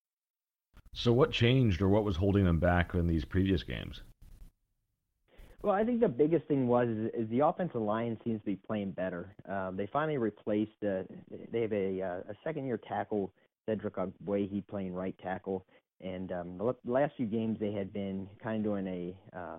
So what changed or what was holding them back in these previous games?
Well, I think the biggest thing was is, is the offensive line seems to be playing better. Um, they finally replaced. Uh, they have a, uh, a second-year tackle, Cedric Ogbuehi, playing right tackle, and um, the, the last few games they had been kind of doing a, uh,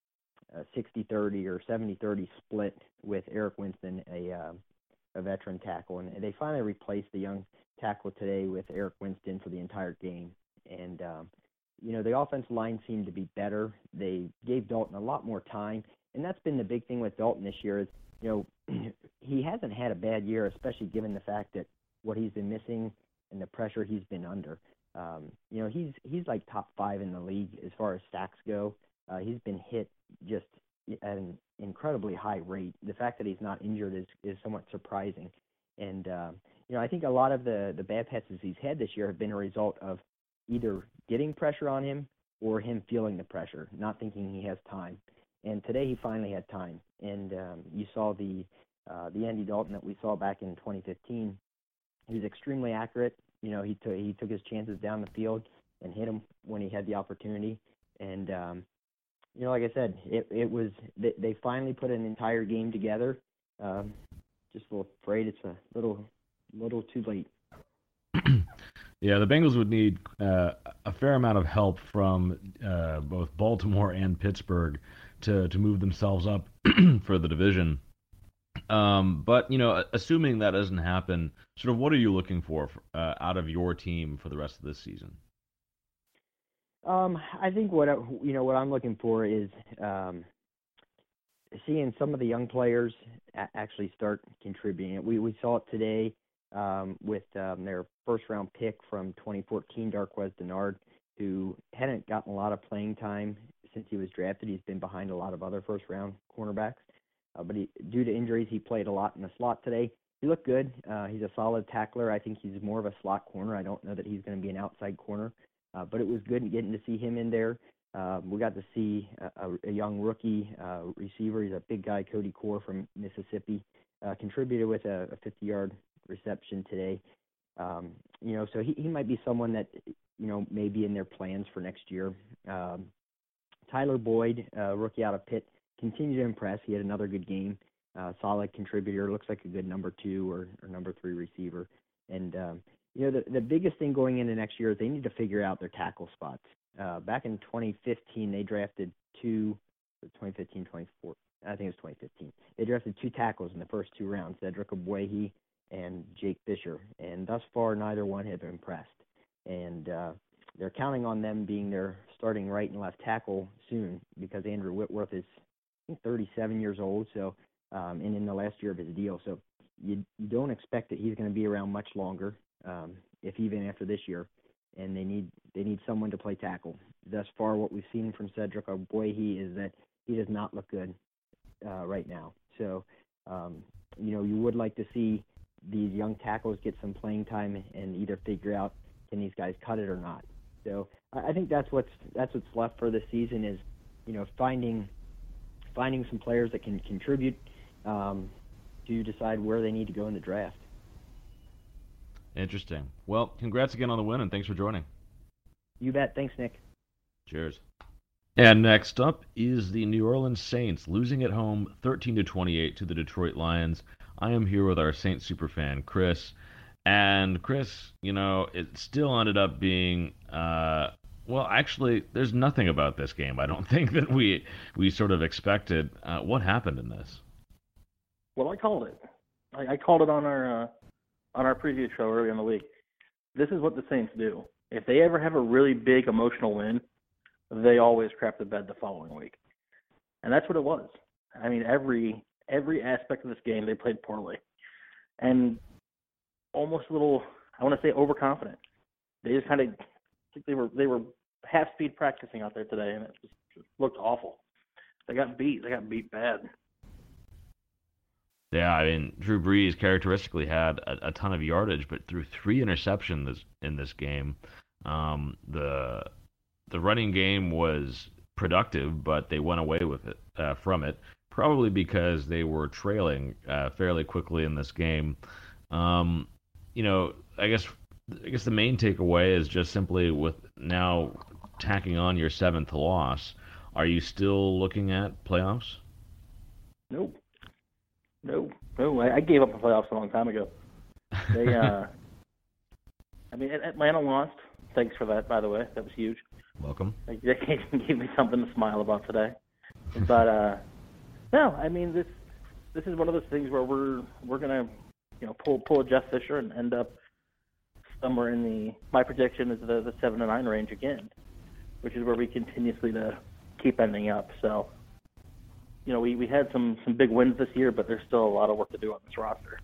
a sixty thirty or seventy thirty split with Eric Winston, a uh, a veteran tackle, and they finally replaced the young tackle today with Eric Winston for the entire game, and. Um, You know, the offensive line seemed to be better. They gave Dalton a lot more time, and that's been the big thing with Dalton this year is, you know, he hasn't had a bad year, especially given the fact that what he's been missing and the pressure he's been under. Um, you know, he's he's like top five in the league as far as sacks go. Uh, he's been hit just at an incredibly high rate. The fact that he's not injured is, is somewhat surprising. And, uh, you know, I think a lot of the, the bad passes he's had this year have been a result of either getting pressure on him or him feeling the pressure, not thinking he has time. And today he finally had time. And um, you saw the uh, the Andy Dalton that we saw back in twenty fifteen. He was extremely accurate. You know, he took he took his chances down the field and hit him when he had the opportunity. And um, you know, like I said, it it was they, they finally put an entire game together. Um, just a little afraid it's a little little too late.
Yeah, the Bengals would need uh, a fair amount of help from uh, both Baltimore and Pittsburgh to, to move themselves up for the division. Um, but, you know, assuming that doesn't happen, sort of what are you looking for uh, out of your team for the rest of this season?
Um, I think what I, you know what I'm looking for is um, seeing some of the young players a- actually start contributing. We we saw it today. Um, with um, their first-round pick from twenty fourteen, Darqueze Dennard, who hadn't gotten a lot of playing time since he was drafted. He's been behind a lot of other first-round cornerbacks. Uh, but he, due to injuries, he played a lot in the slot today. He looked good. Uh, he's a solid tackler. I think he's more of a slot corner. I don't know that he's going to be an outside corner. Uh, but it was good getting to see him in there. Uh, we got to see a, a, a young rookie uh, receiver. He's a big guy, Cody Core from Mississippi, uh, contributed with a fifty-yard reception today. Um, you know, so he, he might be someone that you know, may be in their plans for next year. Um, Tyler Boyd, uh, rookie out of Pitt, continued to impress. He had another good game, uh, solid contributor. Looks like a good number two or, or number three receiver. And um, you know, the the biggest thing going into next year is they need to figure out their tackle spots. Uh, back in twenty fifteen, they drafted two. twenty fifteen, twenty-four. I think it was twenty fifteen. They drafted two tackles in the first two rounds, Cedric Ogbuehi and Jake Fisher, and thus far neither one have impressed. And uh, they're counting on them being their starting right and left tackle soon because Andrew Whitworth is, I think, thirty-seven years old, so um, and in the last year of his deal. So you, you don't expect that he's going to be around much longer, um, if even after this year. And they need they need someone to play tackle. Thus far, what we've seen from Cedric Ogbuehi is that he does not look good uh, right now. So, um, you know, you would like to see these young tackles get some playing time and either figure out, can these guys cut it or not. So I think that's what's that's what's left for this season is, you know, finding finding some players that can contribute um, to decide where they need to go in the draft.
Interesting. Well, congrats again on the win, and thanks for joining.
You bet. Thanks, Nick.
Cheers. And next up is the New Orleans Saints, losing at home thirteen to twenty-eight to the Detroit Lions. I am here with our Saints superfan, Chris. And Chris, you know, it still ended up being, uh, well, actually, there's nothing about this game I don't think that we we sort of expected. Uh, what happened in this?
Well, I called it. I, I called it on our uh, on our previous show earlier in the week. This is what the Saints do. If they ever have a really big emotional win, they always crap the bed the following week. And that's what it was. I mean, every every aspect of this game, they played poorly. And almost a little, I want to say, overconfident. They just kind of, they were they were half-speed practicing out there today, and it just, just looked awful. They got beat. They got beat bad.
Yeah, I mean, Drew Brees characteristically had a, a ton of yardage, but threw three interceptions in this game. Um, the the running game was productive, but they went away with it uh, from it, probably because they were trailing uh, fairly quickly in this game. Um, you know, I guess I guess the main takeaway is just simply with now tacking on your seventh loss. Are you still looking at playoffs?
Nope. No, no, I, I gave up the playoffs a long time ago. They, uh, I mean, Atlanta lost. Thanks for that, by the way. That was huge.
Welcome.
Like, that gave me something to smile about today. But uh, no, I mean, this this is one of those things where we're we're gonna, you know, pull pull a Jeff Fisher and end up somewhere in the. My prediction is the the seven to nine range again, which is where we continuously to keep ending up. So. You know, we, we had some, some big wins this year, but there's still a lot of work to do on this roster.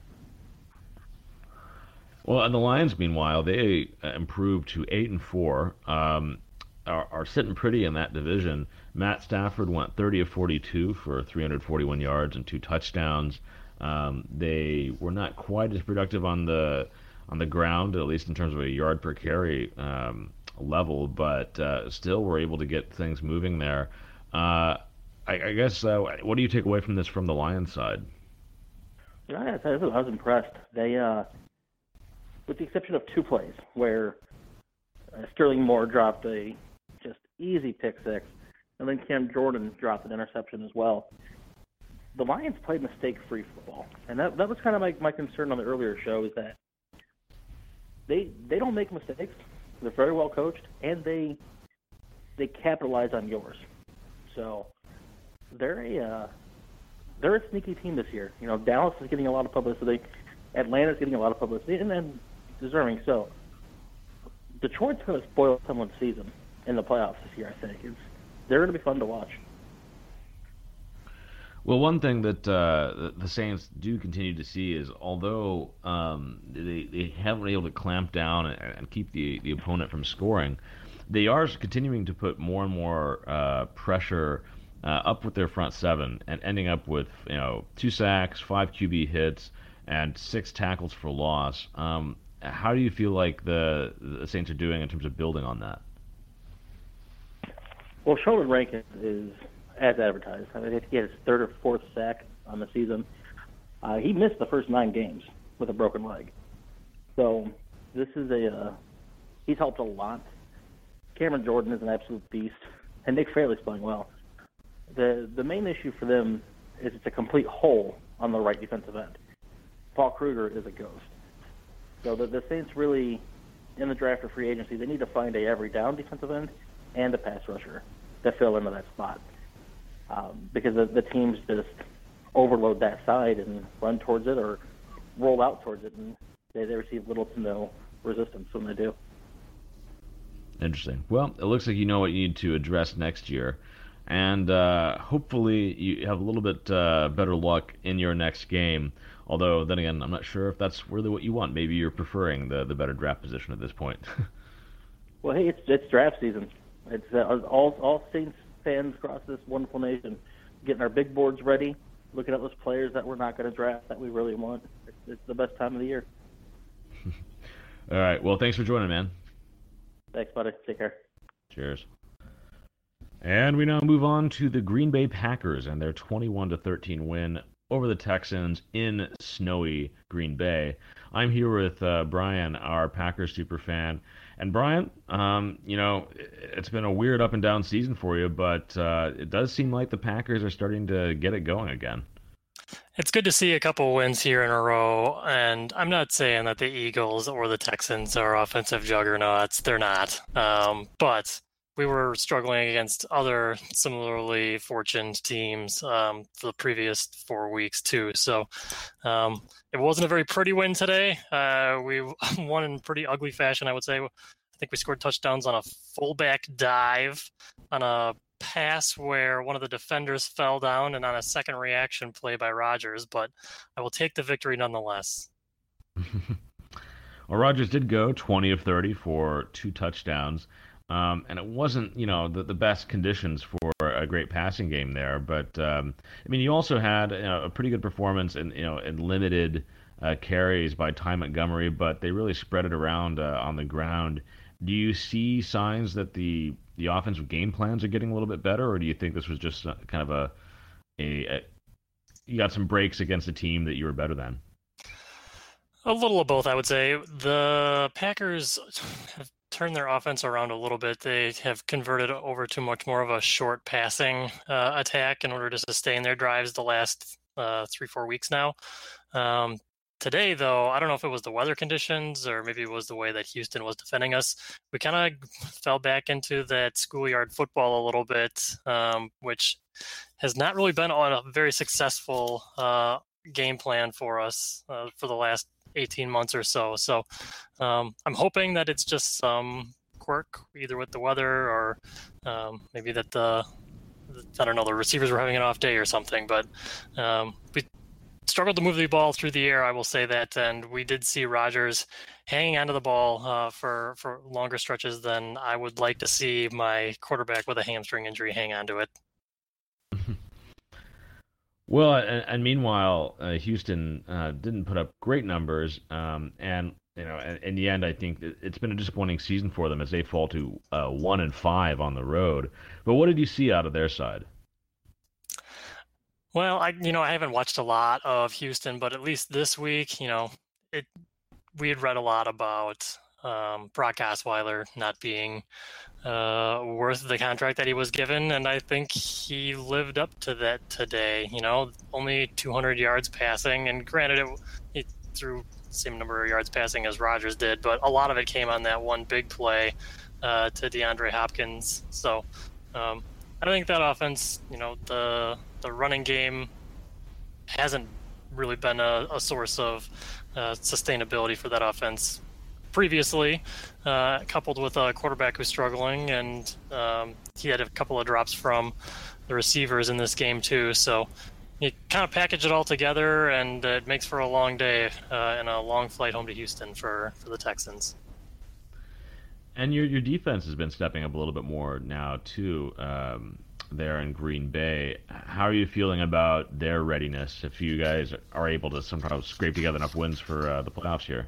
Well, and the Lions, meanwhile, they improved to eight and four, um, are, are sitting pretty in that division. Matt Stafford went thirty of forty-two for three hundred forty-one yards and two touchdowns. Um, they were not quite as productive on the on the ground, at least in terms of a yard per carry um, level, but uh, still were able to get things moving there. Uh, I, I guess, uh, what do you take away from this from the Lions side?
Yeah, I was impressed. They, uh, with the exception of two plays, where uh, Sterling Moore dropped a just easy pick six, and then Cam Jordan dropped an interception as well. The Lions played mistake-free football, and that that was kind of my, my concern on the earlier show is that they they don't make mistakes. They're very well coached, and they they capitalize on yours. So. They're a uh, they're a sneaky team this year. You know, Dallas is getting a lot of publicity, Atlanta's getting a lot of publicity, and then deserving so. Detroit's going to spoil someone's season in the playoffs this year. I think it's they're going to be fun to watch.
Well, one thing that uh, the Saints do continue to see is, although um, they they haven't been able to clamp down and, and keep the the opponent from scoring, they are continuing to put more and more uh, pressure. Uh, up with their front seven and ending up with, you know, two sacks, five Q B hits, and six tackles for loss. Um, how do you feel like the, the Saints are doing in terms of building on that?
Well, Sheldon Rankins is as advertised. I mean, I think he had his third or fourth sack on the season. Uh, he missed the first nine games with a broken leg. So this is a uh, he's helped a lot Cameron Jordan is an absolute beast, and Nick Fairley's playing well. The the main issue for them is it's a complete hole on the right defensive end. Paul Kruger is a ghost. So the, the Saints really, in the draft or free agency, they need to find a every down defensive end and a pass rusher to fill into that spot. Um, because the, the teams just overload that side and run towards it or roll out towards it, and they, they receive little to no resistance when they do.
Interesting. Well, it looks like you know what you need to address next year, and uh, hopefully you have a little bit uh, better luck in your next game. Although, then again, I'm not sure if that's really what you want. Maybe you're preferring the, the better draft position at this point.
Well, hey, it's it's draft season. It's uh, all all Saints fans across this wonderful nation getting our big boards ready, looking at those players that we're not going to draft that we really want. It's, it's the best time of the year.
All right. Well, thanks for joining, man.
Thanks, buddy. Take care.
Cheers. And we now move on to the Green Bay Packers and their twenty-one to thirteen win over the Texans in snowy Green Bay. I'm here with uh, Brian, our Packers super fan. And Brian, um, you know, it's been a weird up and down season for you, but uh, it does seem like the Packers are starting to get it going again.
It's good to see a couple wins here in a row, and I'm not saying that the Eagles or the Texans are offensive juggernauts. They're not. Um, but we were struggling against other similarly fortuned teams um, for the previous four weeks too. So um, it wasn't a very pretty win today. Uh, we won in pretty ugly fashion, I would say. I think we scored touchdowns on a fullback dive, on a pass where one of the defenders fell down, and on a second reaction play by Rodgers. But I will take the victory nonetheless.
Well, Rodgers did go twenty of thirty for two touchdowns. Um, and it wasn't, you know, the, the best conditions for a great passing game there. But, um, I mean, you also had you know, a pretty good performance in, you know, in limited uh, carries by Ty Montgomery, but they really spread it around uh, on the ground. Do you see signs that the the offensive game plans are getting a little bit better, or do you think this was just kind of a, a, a you got some breaks against a team that you were better than?
A little of both, I would say. The Packers have turned their offense around a little bit. They have converted over to much more of a short passing uh, attack in order to sustain their drives the last uh, three, four weeks now. Um, today, though, I don't know if it was the weather conditions or maybe it was the way that Houston was defending us. We kind of fell back into that schoolyard football a little bit, um, which has not really been on a very successful uh, game plan for us uh, for the last eighteen months or so. So um, I'm hoping that it's just some quirk, either with the weather or um, maybe that the, I don't know, the receivers were having an off day or something. But um, we struggled to move the ball through the air, I will say that. And we did see Rodgers hanging onto the ball uh, for, for longer stretches than I would like to see my quarterback with a hamstring injury hang on to it.
Well, and, and meanwhile, uh, Houston uh, didn't put up great numbers, um, and you know, in, in the end, I think it's been a disappointing season for them as they fall to uh, one and five on the road. But what did you see out of their side?
Well, I you know I haven't watched a lot of Houston, but at least this week, you know, it we had read a lot about um, Brock Osweiler not being uh, worth the contract that he was given, and I think he lived up to that today. You know, only two hundred yards passing, and granted, it, he threw the same number of yards passing as Rodgers did, but a lot of it came on that one big play uh, to DeAndre Hopkins. So um, I don't think that offense, you know, the the running game hasn't really been a, a source of uh, sustainability for that offense previously, uh, coupled with a quarterback who's struggling, and um, he had a couple of drops from the receivers in this game too. So you kind of package it all together, and it makes for a long day uh, and a long flight home to Houston for, for the Texans.
And your your defense has been stepping up a little bit more now too. Um, there in Green Bay, how are you feeling about their readiness? If you guys are able to somehow scrape together enough wins for uh, the playoffs here.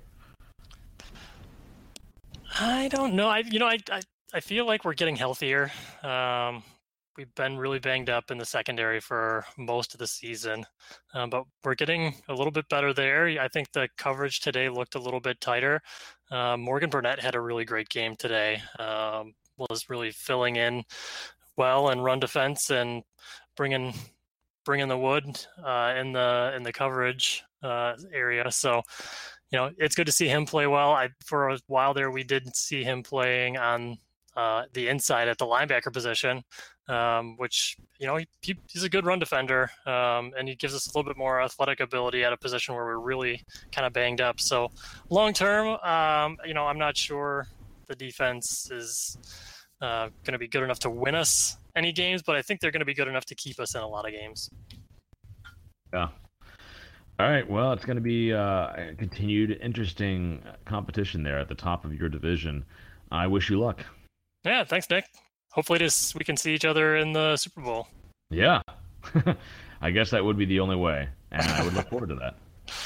I don't know. I you know I I, I feel like we're getting healthier. Um, we've been really banged up in the secondary for most of the season, um, but we're getting a little bit better there. I think the coverage today looked a little bit tighter. Uh, Morgan Burnett had a really great game today. Um, was really filling in well and run defense and bringing bringing the wood uh, in the in the coverage uh, area. So, you know, it's good to see him play well. I for a while there, we did see him playing on uh, the inside at the linebacker position, um, which, you know, he, he, he's a good run defender, um, and he gives us a little bit more athletic ability at a position where we're really kind of banged up. So long term, um, you know, I'm not sure the defense is uh, going to be good enough to win us any games, but I think they're going to be good enough to keep us in a lot of games.
Yeah. All right. Well, it's going to be uh, a continued interesting competition there at the top of your division. I wish you luck.
Yeah, thanks, Nick. Hopefully this we can see each other in the Super Bowl.
Yeah. I guess that would be the only way, and I would look forward to that.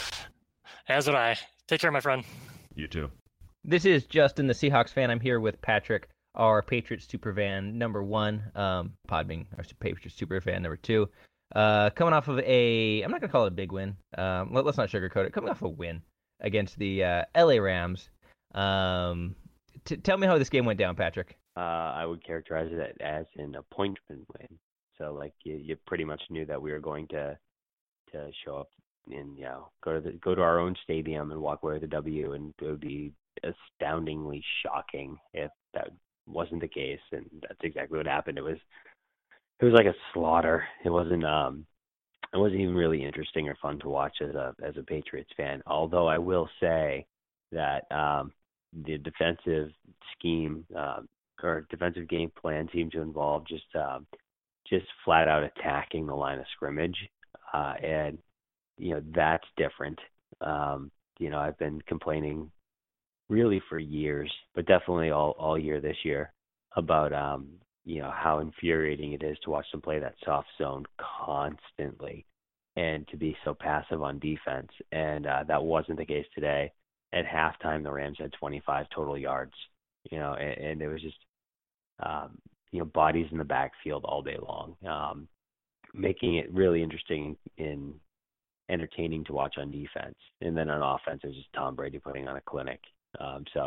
As would I. Take care, my friend.
You too.
This is Justin, the Seahawks fan. I'm here with Patrick, our Patriots super fan number one. Um, Podbean, our Patriots super fan number two. Uh, coming off of a, I'm not gonna call it a big win. Um, let, let's not sugarcoat it. Coming off a win against the uh, L A Rams. Um, t- tell me how this game went down, Patrick.
Uh, I would characterize it as an appointment win. So, like, you, you pretty much knew that we were going to to show up and, you know, go to the go to our own stadium and walk away with a W, and it would be astoundingly shocking if that wasn't the case. And that's exactly what happened. It was it was like a slaughter. It wasn't um it wasn't even really interesting or fun to watch as a as a Patriots fan. Although I will say that um the defensive scheme uh, or defensive game plan seemed to involve just um, just flat out attacking the line of scrimmage, uh, and you know that's different. Um, you know, I've been complaining really for years, but definitely all all year this year about um, you know how infuriating it is to watch them play that soft zone constantly and to be so passive on defense. And uh, that wasn't the case today. At halftime, the Rams had twenty-five total yards. You know, and, and it was just, um, you know, bodies in the backfield all day long, um, making it really interesting and entertaining to watch on defense. And then on offense, it was just Tom Brady putting on a clinic. Um, so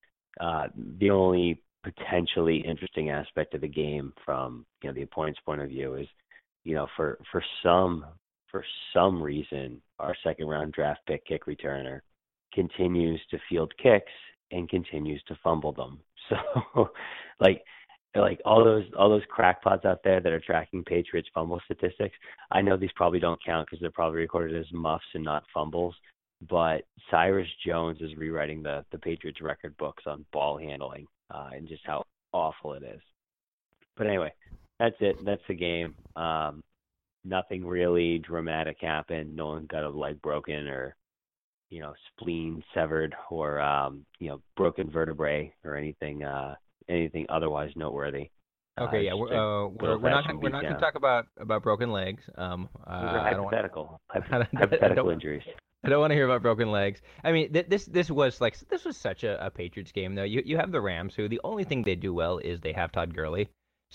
uh, the only potentially interesting aspect of the game from, you know, the opponent's point of view is, you know, for, for some for some reason, our second round draft pick kick returner continues to field kicks and continues to fumble them. So, like, like all those all those crackpots out there that are tracking Patriots fumble statistics, I know these probably don't count because they're probably recorded as muffs and not fumbles. But Cyrus Jones is rewriting the the Patriots record books on ball handling uh, and just how awful it is. But anyway, that's it. That's the game. Um, nothing really dramatic happened. No one got a leg broken or, you know, spleen severed or, um, you know, broken vertebrae or anything, uh, anything otherwise noteworthy.
Okay,
uh,
yeah, we're, uh, we're, we're not gonna, we're not going to talk about, about broken legs. Um, uh,
Those are hypothetical,
I don't, I
hypothetical
don't,
injuries.
I don't want to hear about broken legs. I mean, th- this this was like this was such a, a Patriots game though. You you have the Rams, who the only thing they do well is they have Todd Gurley,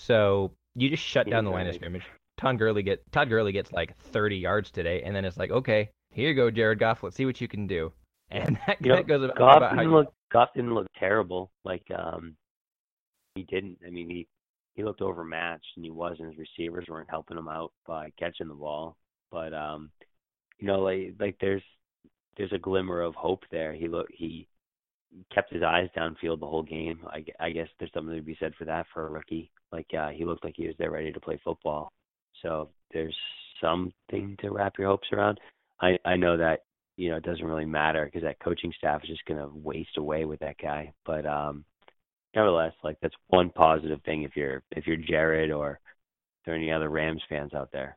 so you just shut down the line of scrimmage. Todd Gurley get Todd Gurley gets like thirty yards today, and then it's like, okay, here you go, Jared Goff. Let's see what you can do. And that,
you know,
that goes about,
Goff
about
didn't
how
look Goff didn't look terrible. Like um, he didn't. I mean, he he looked overmatched, and he wasn't. His receivers weren't helping him out by catching the ball. But um, you know, like like there's there's a glimmer of hope there. He look he kept his eyes downfield the whole game. I, I guess there's something to be said for that for a rookie. Like uh, he looked like he was there ready to play football. So there's something to wrap your hopes around. I, I know that, you know, it doesn't really matter because that coaching staff is just going to waste away with that guy. But um, nevertheless, like that's one positive thing if you're if you're Jared or if there are any other Rams fans out there.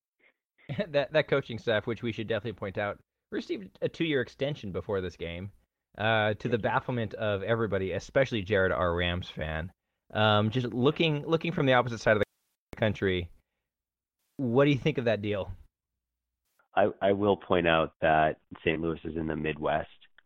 that that coaching staff, which we should definitely point out, received a two-year extension before this game, uh, to the bafflement of everybody, especially Jared, our Rams fan. Um, just looking looking from the opposite side of the country, what do you think of that deal?
I, I will point out that Saint Louis is in the Midwest.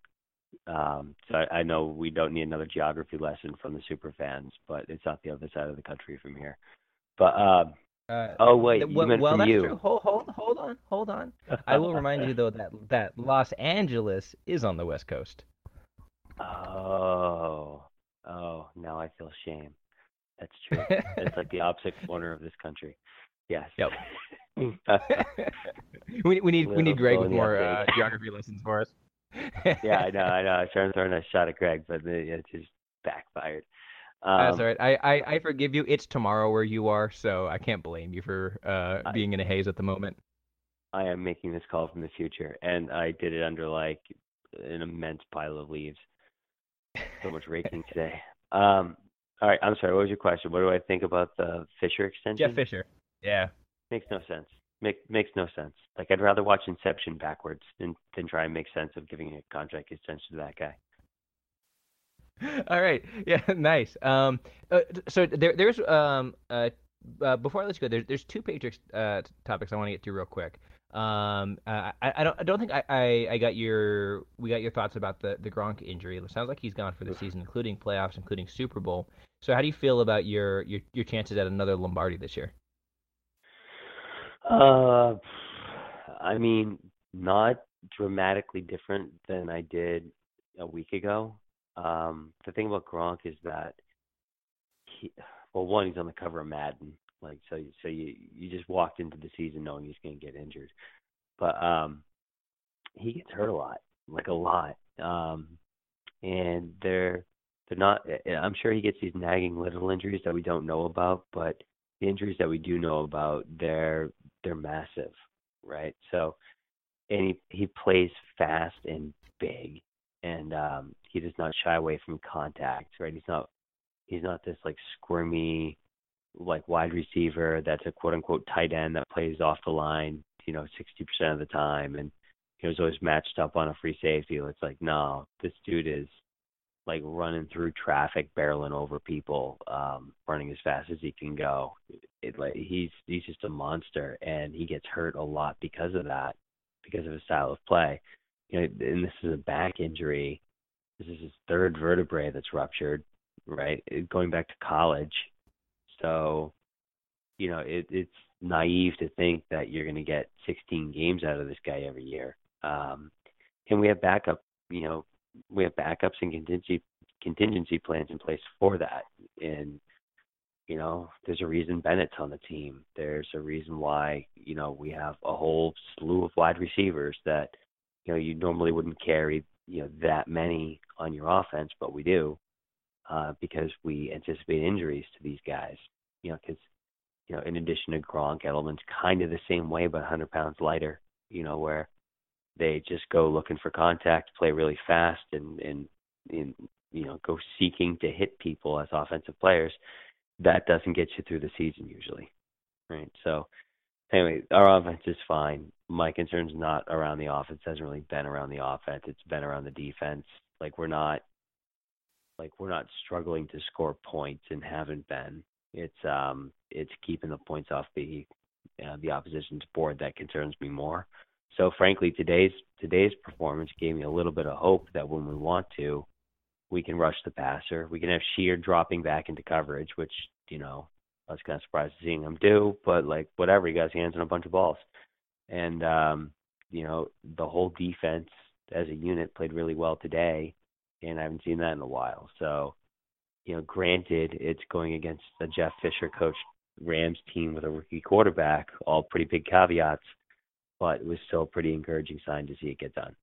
Um, so I, I know we don't need another geography lesson from the super fans, but it's not the other side of the country from here. But uh,
uh,
oh wait,
th-
you
well,
meant
well
from
that's
you.
true. Hold, hold, hold on, hold on. I will remind you though that that Los Angeles is on the West Coast.
Oh, oh, now I feel shame. That's true. It's like the opposite corner of this country. Yes.
Yep. we we need we need Greg with more uh, geography lessons for us.
Yeah, I know, I know. I was trying to throw a nice shot at Greg, but it just backfired. Um,
That's all right. I, I, I forgive you. It's tomorrow where you are, so I can't blame you for uh, being in a haze at the moment.
I am making this call from the future, and I did it under like an immense pile of leaves. So much raking today. Um, all right, I'm sorry. What was your question? What do I think about the Fisher extension?
Jeff Fisher. Yeah.
Makes no sense. Make makes no sense. Like I'd rather watch Inception backwards than than try and make sense of giving a contract extension to that guy.
All right. Yeah. Nice. Um. Uh, so there there's um uh, uh before I let you go, there's there's two Patriots uh topics I want to get to real quick. Um. Uh, I I don't I don't think I, I I got your we got your thoughts about the the Gronk injury. It sounds like he's gone for the season, including playoffs, including Super Bowl. So how do you feel about your your your chances at another Lombardi this year?
Uh, I mean, not dramatically different than I did a week ago. Um, the thing about Gronk is that he, well, one, he's on the cover of Madden, like so. So you you just walked into the season knowing he's going to get injured, but um, he gets hurt a lot, like a lot. Um, and they're they're not. I'm sure he gets these nagging little injuries that we don't know about, but the injuries that we do know about, they're they're massive, right? So, and he he plays fast and big, and um, he does not shy away from contact, right? He's not he's not this like squirmy, like wide receiver that's a quote unquote tight end that plays off the line, you know, sixty percent of the time, and he was always matched up on a free safety. It's like, no, this dude is like running through traffic, barreling over people, um, running as fast as he can go. It, like he's he's just a monster, and he gets hurt a lot because of that, because of his style of play. You know, and this is a back injury. This is his third vertebrae that's ruptured, right? It, going back to college, so you know it, it's naive to think that you're going to get sixteen games out of this guy every year. Um, and we have backup, you know. We have backups and contingency contingency plans in place for that. And, you know, there's a reason Bennett's on the team. There's a reason why, you know, we have a whole slew of wide receivers that, you know, you normally wouldn't carry, you know, that many on your offense, but we do uh, because we anticipate injuries to these guys, you know, because, you know, in addition to Gronk, Edelman's kind of the same way, but one hundred pounds lighter, you know, where they just go looking for contact, play really fast, and, and, and you know, go seeking to hit people as offensive players. That doesn't get you through the season usually, right? So, anyway, our offense is fine. My concern's not around the offense. It hasn't really been around the offense. It's been around the defense. Like we're not, like we're not struggling to score points and haven't been. It's um, it's keeping the points off the uh, the opposition's board that concerns me more. So frankly, today's today's performance gave me a little bit of hope that when we want to, we can rush the passer. We can have Shear dropping back into coverage, which, you know, I was kind of surprised seeing him do, but like whatever, he got his hands on a bunch of balls. And, um, you know, the whole defense as a unit played really well today, and I haven't seen that in a while. So, you know, granted, it's going against a Jeff Fisher coached Rams team with a rookie quarterback, all pretty big caveats, but it was still a pretty encouraging sign to see it get done.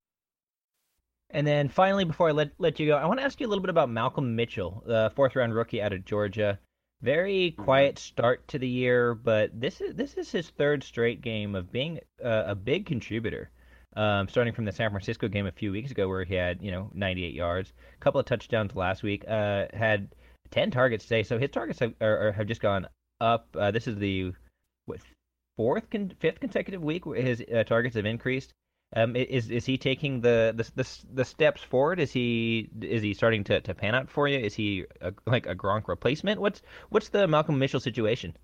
And then finally, before I let let you go, I want to ask you a little bit about Malcolm Mitchell, the fourth round rookie out of Georgia. Very quiet start to the year, but this is this is his third straight game of being a, a big contributor. Um, starting from the San Francisco game a few weeks ago, where he had you know ninety-eight yards, a couple of touchdowns last week, uh, had ten targets today. So his targets have, are, have just gone up. Uh, this is the what fourth, con- fifth consecutive week where his uh, targets have increased. Um, is is he taking the, the the the steps forward? Is he is he starting to, to pan out for you? Is he a, like a Gronk replacement? What's what's the Malcolm Mitchell situation?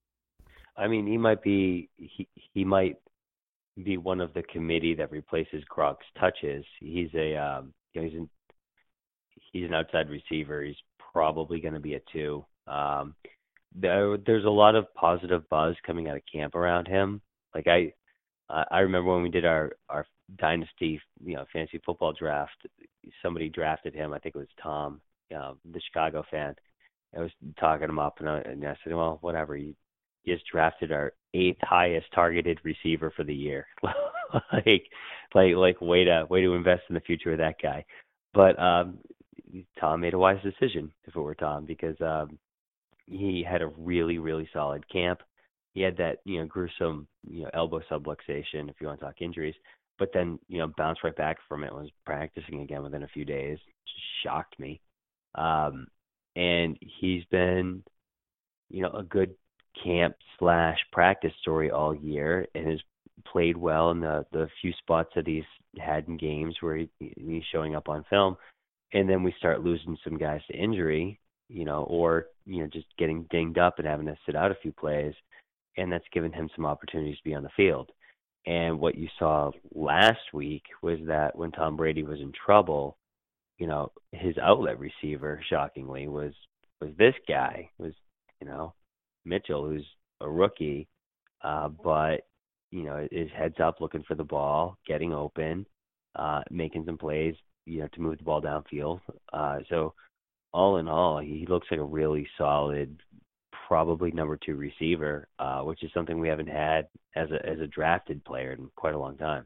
I mean, he might be he he might be one of the committee that replaces Gronk's touches. He's a um, you know, he's an he's an outside receiver. He's probably going to be a two. Um, there, there's a lot of positive buzz coming out of camp around him. Like I. Uh, I remember when we did our, our dynasty, you know, fantasy football draft, somebody drafted him. I think it was Tom, uh, the Chicago fan. I was talking him up, and I, and I said, well, whatever. You just drafted our eighth highest targeted receiver for the year. like, like, like, way to way to invest in the future of that guy. But um, Tom made a wise decision, if it were Tom, because um, he had a really, really solid camp. He had that, you know, gruesome, you know, elbow subluxation, if you want to talk injuries, but then, you know, bounced right back from it, was practicing again within a few days. Just shocked me. Um, and he's been, you know, a good camp slash practice story all year, and has played well in the, the few spots that he's had in games where he, he's showing up on film. And then we start losing some guys to injury, you know, or, you know, just getting dinged up and having to sit out a few plays. And that's given him some opportunities to be on the field. And what you saw last week was that when Tom Brady was in trouble, you know, his outlet receiver, shockingly, was was this guy, was, you know, Mitchell, who's a rookie, uh, but, you know, is heads up looking for the ball, getting open, uh, making some plays, you know, to move the ball downfield. Uh, so all in all, he looks like a really solid, probably number two receiver, uh, which is something we haven't had as a as a drafted player in quite a long time.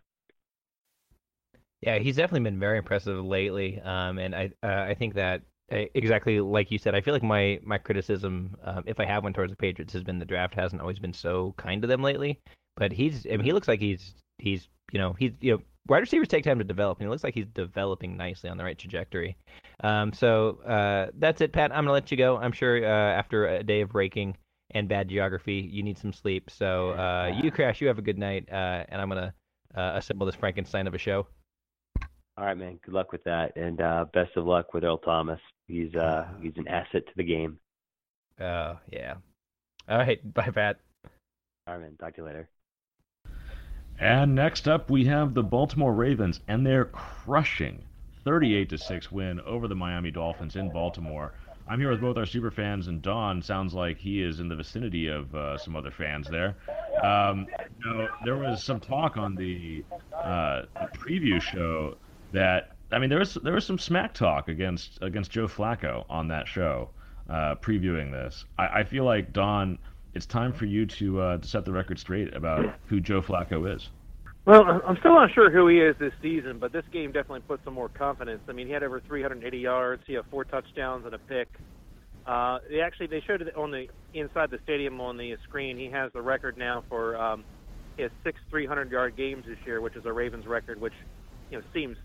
Yeah, he's definitely been very impressive lately, um, and I uh, I think that uh, exactly like you said, I feel like my my criticism, um, if I have one towards the Patriots, has been the draft hasn't always been so kind to them lately. But he's, I mean, he looks like he's he's you know he's you know wide receivers take time to develop, and he looks like he's developing nicely on the right trajectory. Um, so uh, that's it, Pat. I'm gonna let you go. I'm sure uh, after a day of breaking and bad geography, you need some sleep. So uh, you crash. You have a good night, uh, and I'm gonna uh, assemble this Frankenstein of a show.
All right, man. Good luck with that, and uh, best of luck with Earl Thomas. He's uh, he's an asset to the game.
Oh uh, yeah. All right. Bye, Pat.
All right, man. Talk to you later.
And next up, we have the Baltimore Ravens, and they're crushing thirty-eight to six win over the Miami Dolphins in Baltimore. I'm here with both our super fans, and Don sounds like he is in the vicinity of uh, some other fans there. Um, you know, there was some talk on the, uh, the preview show that, I mean, there was there was some smack talk against against Joe Flacco on that show, uh, previewing this. I, I feel like, Don, it's time for you to uh, to set the record straight about who Joe Flacco is.
Well, I'm still not sure who he is this season, but this game definitely put some more confidence. I mean, he had over three hundred eighty yards. He had four touchdowns and a pick. Uh, they actually they showed it on the inside the stadium on the screen. He has the record now for um, he has six three hundred yard games this year, which is a Ravens record, which you know seems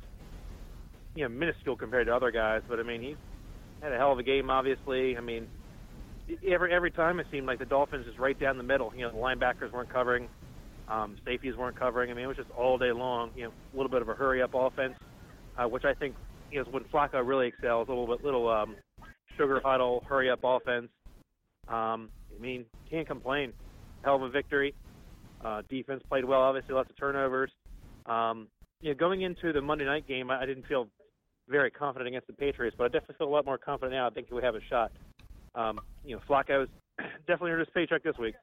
you know minuscule compared to other guys. But I mean, he had a hell of a game. Obviously, I mean, every every time it seemed like the Dolphins is right down the middle. You know, the linebackers weren't covering. Um, safeties weren't covering. I mean, it was just all day long. You know, a little bit of a hurry-up offense, uh, which I think is when Flacco really excels. A little bit, little um, sugar huddle, hurry-up offense. Um, I mean, can't complain. Hell of a victory. Uh, defense played well. Obviously, lots of turnovers. Um, you know, going into the Monday night game, I, I didn't feel very confident against the Patriots, but I definitely feel a lot more confident now. I think we have a shot. Um, you know, Flacco's definitely earned his paycheck this week.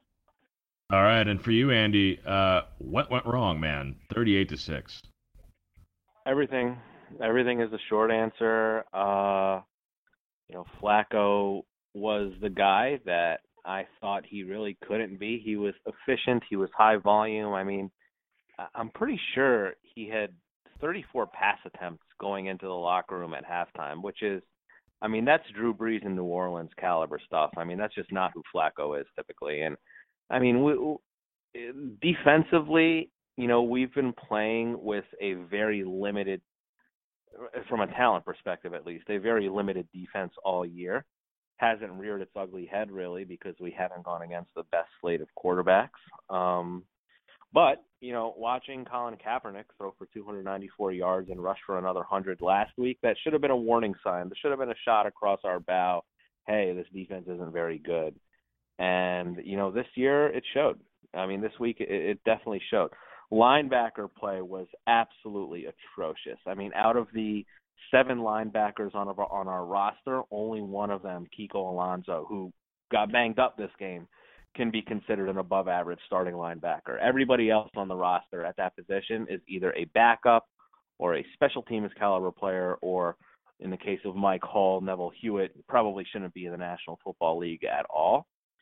All right, and for you, Andy, uh, what went wrong, man? thirty-eight to six.
Everything. Everything is the short answer. Uh, you know, Flacco was the guy that I thought he really couldn't be. He was efficient. He was high volume. I mean, I'm pretty sure he had thirty-four pass attempts going into the locker room at halftime, which is, I mean, that's Drew Brees in New Orleans caliber stuff. I mean, that's just not who Flacco is typically. And I mean, we, defensively, you know, we've been playing with a very limited, from a talent perspective at least, a very limited defense all year. Hasn't reared its ugly head, really, because we haven't gone against the best slate of quarterbacks. Um, but, you know, watching Colin Kaepernick throw for two hundred ninety-four yards and rush for another one hundred last week, that should have been a warning sign. There should have been a shot across our bow. Hey, this defense isn't very good. And, you know, this year it showed. I mean, this week it, it definitely showed. Linebacker play was absolutely atrocious. I mean, out of the seven linebackers on our, on our roster, only one of them, Kiko Alonso, who got banged up this game, can be considered an above-average starting linebacker. Everybody else on the roster at that position is either a backup or a special teams caliber player, or in the case of Mike Hall, Neville Hewitt probably shouldn't be in the National Football League at all.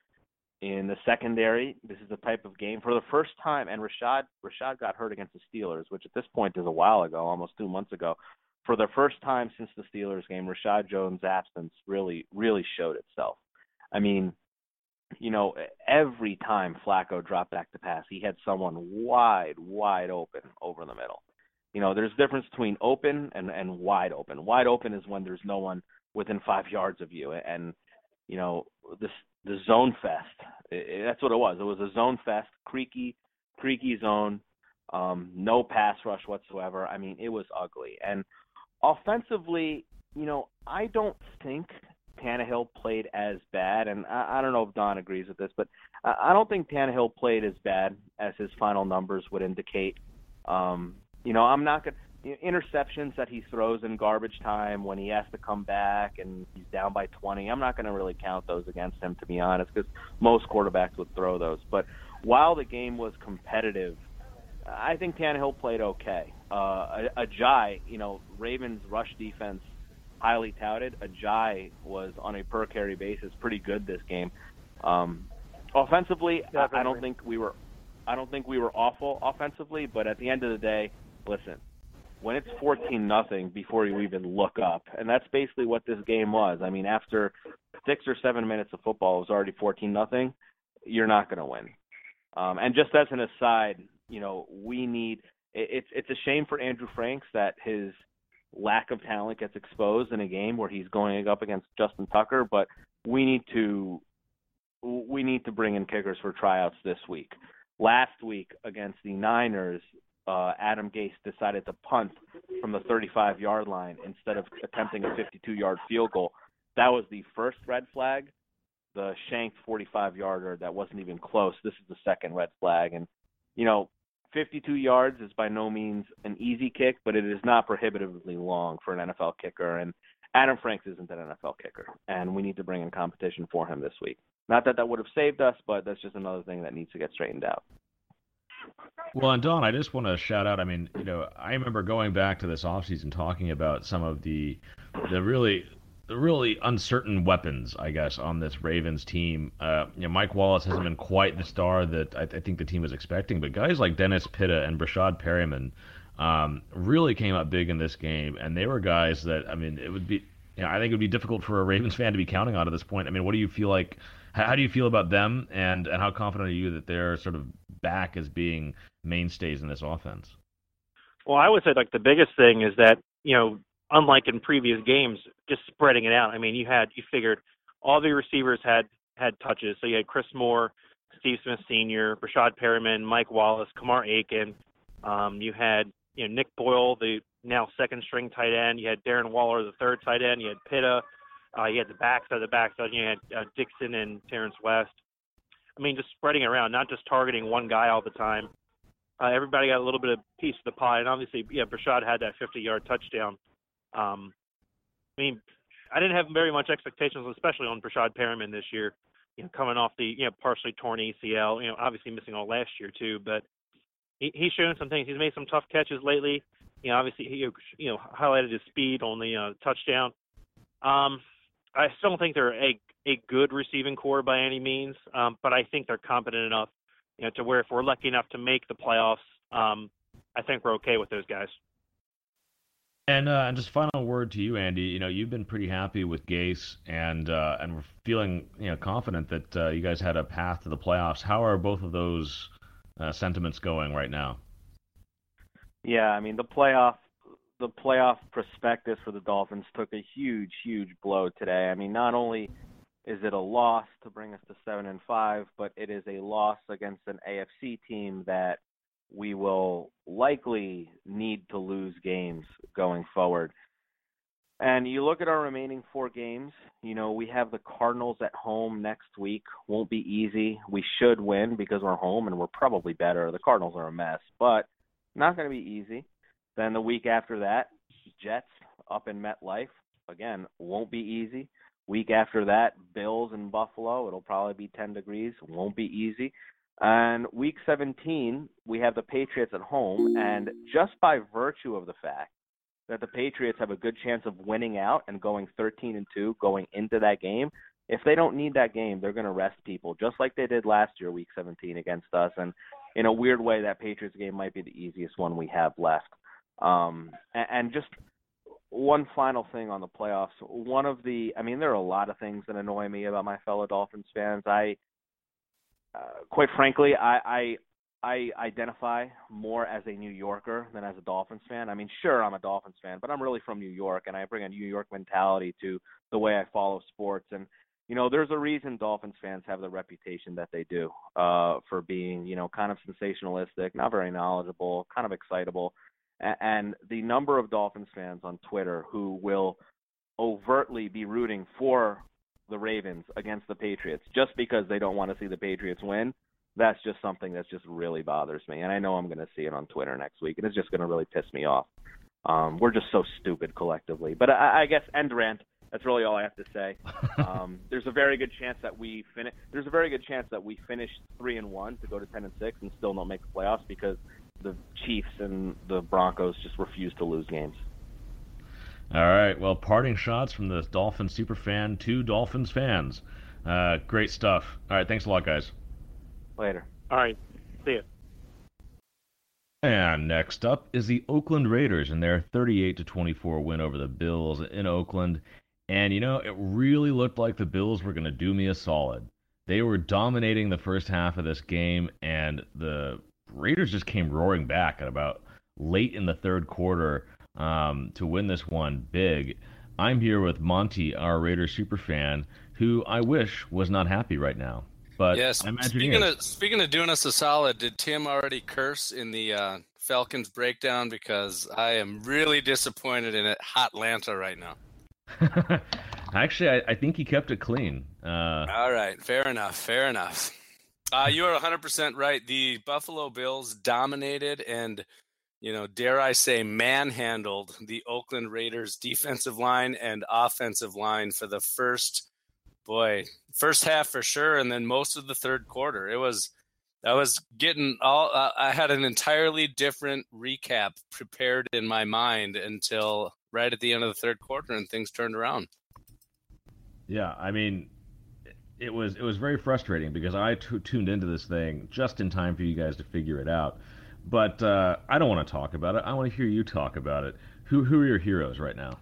In the secondary, this is the type of game for the first time, and Rashad Rashad got hurt against the Steelers, which at this point is a while ago, almost two months ago. For the first time since the Steelers game, Rashad Jones' absence really, really showed itself. I mean, you know, every time Flacco dropped back to pass, he had someone wide, wide open over the middle. You know, there's a difference between open and, and wide open. Wide open is when there's no one within five yards of you. And, you know, this the zone fest, it, that's what it was. It was a zone fest, creaky, creaky zone, um, no pass rush whatsoever. I mean, it was ugly. And offensively, you know, I don't think Tannehill played as bad, and I, I don't know if Don agrees with this, but I, I don't think Tannehill played as bad as his final numbers would indicate. Um, you know, I'm not going to interceptions that he throws in garbage time when he has to come back and he's down by twenty. I'm not going to really count those against him, to be honest, because most quarterbacks would throw those. But while the game was competitive, I think Tannehill played okay. Uh, Ajayi, you know, Ravens' rush defense, highly touted. Ajayi was on a per carry basis pretty good this game. Um, offensively, I, I don't think we were, I don't think we were awful offensively. But at the end of the day, listen, when it's fourteen nothing before you even look up, and that's basically what this game was. I mean, after six or seven minutes of football, it was already fourteen nothing. You're not going to win. Um, and just as an aside, you know, we need. It's it's a shame for Andrew Franks that his lack of talent gets exposed in a game where he's going up against Justin Tucker. But we need to we need to bring in kickers for tryouts this week. Last week against the Niners, uh, Adam Gase decided to punt from the thirty-five-yard line instead of attempting a fifty-two-yard field goal. That was the first red flag. The shanked forty-five-yarder that wasn't even close. This is the second red flag. And, you know, fifty-two yards is by no means an easy kick, but it is not prohibitively long for an N F L kicker. And Adam Franks isn't an N F L kicker, and we need to bring in competition for him this week. Not that that would have saved us, but that's just another thing that needs to get straightened out.
Well, and Don, I just want to shout out, I mean, you know, I remember going back to this offseason talking about some of the the really the really uncertain weapons, I guess, on this Ravens team. Uh, you know, Mike Wallace hasn't been quite the star that I, I think the team was expecting, but guys like Dennis Pitta and Brashad Perryman um, really came up big in this game, and they were guys that, I mean, it would be, you know, I think it would be difficult for a Ravens fan to be counting on at this point. I mean, what do you feel like? How do you feel about them, and, and how confident are you that they're sort of back as being mainstays in this offense?
Well, I would say like the biggest thing is that, you know, unlike in previous games, just spreading it out. I mean, you had you figured all the receivers had had touches. So you had Chris Moore, Steve Smith Senior, Brashad Perryman, Mike Wallace, Kamar Aiken. Um, you had you know Nick Boyle, the now second string tight end. You had Darren Waller, the third tight end. You had Pitta. Uh, you had the backside, the backside. You had uh, Dixon and Terrence West. I mean, just spreading it around, not just targeting one guy all the time. Uh, everybody got a little bit of piece of the pie, and obviously, yeah, Brashad had that fifty-yard touchdown. Um, I mean, I didn't have very much expectations, especially on Brashad Perryman this year. You know, coming off the you know partially torn A C L. You know, obviously missing all last year too, but he, he's shown some things. He's made some tough catches lately. You know, obviously he you know highlighted his speed on the uh, touchdown. Um, I still don't think they're a a good receiving core by any means, um, but I think they're competent enough, you know, to where if we're lucky enough to make the playoffs, um, I think we're okay with those guys.
And uh, and just final word to you, Andy. You know, you've been pretty happy with Gase, and uh, and we're feeling you know confident that uh, you guys had a path to the playoffs. How are both of those uh, sentiments going right now?
Yeah, I mean the playoff the playoff prospectus for the Dolphins took a huge, huge blow today. I mean, not only is it a loss to bring us to seven and five, but it is a loss against an A F C team that we will likely need to lose games going forward. And you look at our remaining four games, you know, we have the Cardinals at home next week. Won't be easy. We should win because we're home and we're probably better. The Cardinals are a mess, but not going to be easy. Then the week after that, Jets up in MetLife. Again, won't be easy. Week after that, Bills in Buffalo. It'll probably be ten degrees. Won't be easy. And week seventeen, we have the Patriots at home. And just by virtue of the fact that the Patriots have a good chance of winning out and going thirteen and two going into that game. If they don't need that game, they're going to rest people, just like they did last year, Week seventeen against us. And in a weird way, that Patriots game might be the easiest one we have left. Um, and, and just one final thing on the playoffs. One of the, I mean, there are a lot of things that annoy me about my fellow Dolphins fans. I, uh, quite frankly, I, I, I identify more as a New Yorker than as a Dolphins fan. I mean, sure, I'm a Dolphins fan, but I'm really from New York, and I bring a New York mentality to the way I follow sports. And, you know, there's a reason Dolphins fans have the reputation that they do uh, for being, you know, kind of sensationalistic, not very knowledgeable, kind of excitable. And the number of Dolphins fans on Twitter who will overtly be rooting for the Ravens against the Patriots just because they don't want to see the Patriots win, that's just something that just really bothers me. And I know I'm going to see it on Twitter next week, and it's just going to really piss me off. Um, we're just so stupid collectively. But I, I guess end rant. That's really all I have to say. Um, there's a very good chance that we finish. There's a very good chance that we finish three and one to go to ten and six and still don't make the playoffs because the Chiefs and the Broncos just refuse to lose games.
All right. Well, parting shots from the Dolphins superfan to Dolphins fans. Uh, great stuff. All right. Thanks a lot, guys.
Later.
All right. See ya.
And next up is the Oakland Raiders and their thirty-eight to twenty-four win over the Bills in Oakland. And, you know, it really looked like the Bills were going to do me a solid. They were dominating the first half of this game, and the Raiders just came roaring back at about late in the third quarter um, to win this one big. I'm here with Monty, our Raiders superfan, who I wish was not happy right now. But
yes,
I imagine
speaking of, speaking of doing us a solid, did Tim already curse in the uh, Falcons breakdown? Because I am really disappointed in it. Hot Atlanta right now.
Actually, I, I think he kept it clean. Uh,
All right, fair enough, fair enough. Uh, you are one hundred percent right. The Buffalo Bills dominated and, you know, dare I say, manhandled the Oakland Raiders defensive line and offensive line for the first, boy, first half for sure, and then most of the third quarter. It was, I was getting all, uh, I had an entirely different recap prepared in my mind until right at the end of the third quarter, and things turned around.
Yeah, I mean, it was it was very frustrating because I t- tuned into this thing just in time for you guys to figure it out. But uh, I don't want to talk about it. I want to hear you talk about it. Who who are your heroes right now?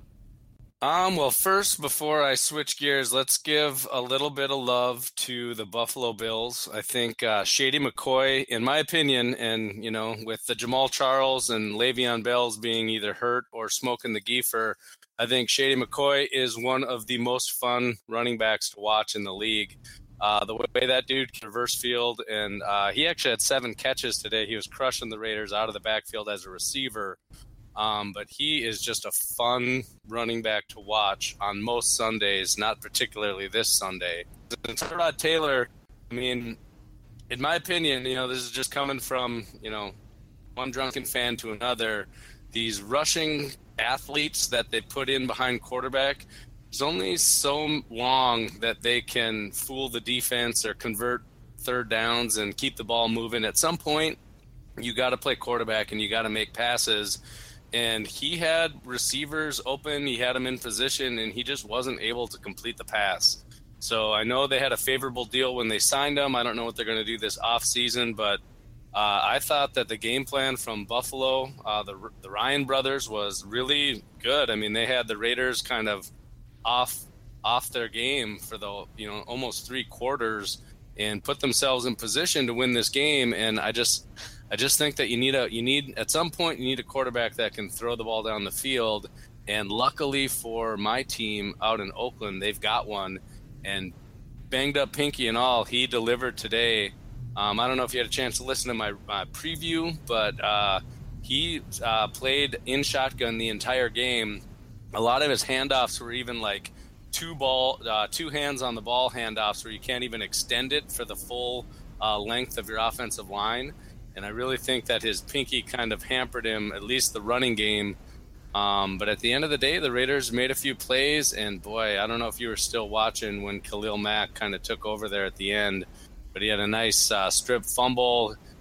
Um, well, first, before I switch gears, let's give a little bit of love to the Buffalo Bills. I think uh, Shady McCoy, in my opinion, and, you know, with the Jamal Charles and Le'Veon Bells being either hurt or smoking the Giefer, I think Shady McCoy is one of the most fun running backs to watch in the league. Uh, the way that dude can reverse field, and uh, he actually had seven catches today. He was crushing the Raiders out of the backfield as a receiver. Um, but he is just a fun running back to watch on most Sundays, not particularly this Sunday. And Tyrod Taylor, I mean, in my opinion, you know, this is just coming from, you know, one drunken fan to another. These rushing athletes that they put in behind quarterback, there's only so long that they can fool the defense or convert third downs and keep the ball moving. At some point, you got to play quarterback and you got to make passes. And he had receivers open, he had them in position, and he just wasn't able to complete the pass. So I know they had a favorable deal when they signed him. I don't know what they're going to do this offseason, but uh, I thought that the game plan from Buffalo, uh, the, the Ryan brothers, was really good. I mean, they had the Raiders kind of off off their game for the, you know, almost three quarters and put themselves in position to win this game. And I just – I just think that you need a you need at some point you need a quarterback that can throw the ball down the field, and luckily for my team out in Oakland, they've got one. And banged up pinky and all, he delivered today. Um, I don't know if you had a chance to listen to my, my preview, but uh, he uh, played in shotgun the entire game. A lot of his handoffs were even like two ball, uh, two hands on the ball handoffs where you can't even extend it for the full uh, length of your offensive line. And I really think that his pinky kind of hampered him, at least the running game. Um, but at the end of the day, the Raiders made a few plays. And, boy, I don't know if you were still watching when Khalil Mack kind of took over there at the end. But he had a nice uh, strip fumble.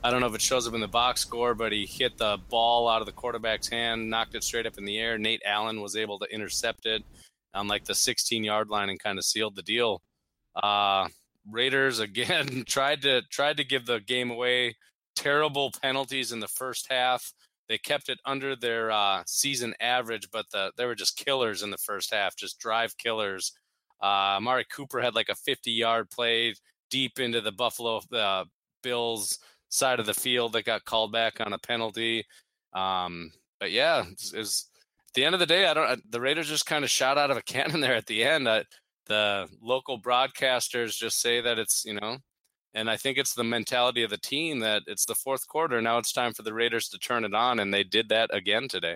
I don't know if it shows up in the box score, but he hit the ball out of the quarterback's hand, knocked it straight up in the air. Nate Allen was able to intercept it on like the sixteen-yard line and kind of sealed the deal. Uh, Raiders again tried to tried to give the game away. Terrible penalties in the first half. They kept it under their uh, season average, but the, they were just killers in the first half, just drive killers. Uh, Amari Cooper had like a fifty-yard play deep into the Buffalo uh, Bills side of the field that got called back on a penalty. Um, but yeah, it was, at the end of the day, I don't. The Raiders just kind of shot out of a cannon there at the end. I, the local broadcasters just say that it's, you know, and I think it's the mentality of the team that it's the fourth quarter. Now it's time for the Raiders to turn it on, and they did that again today.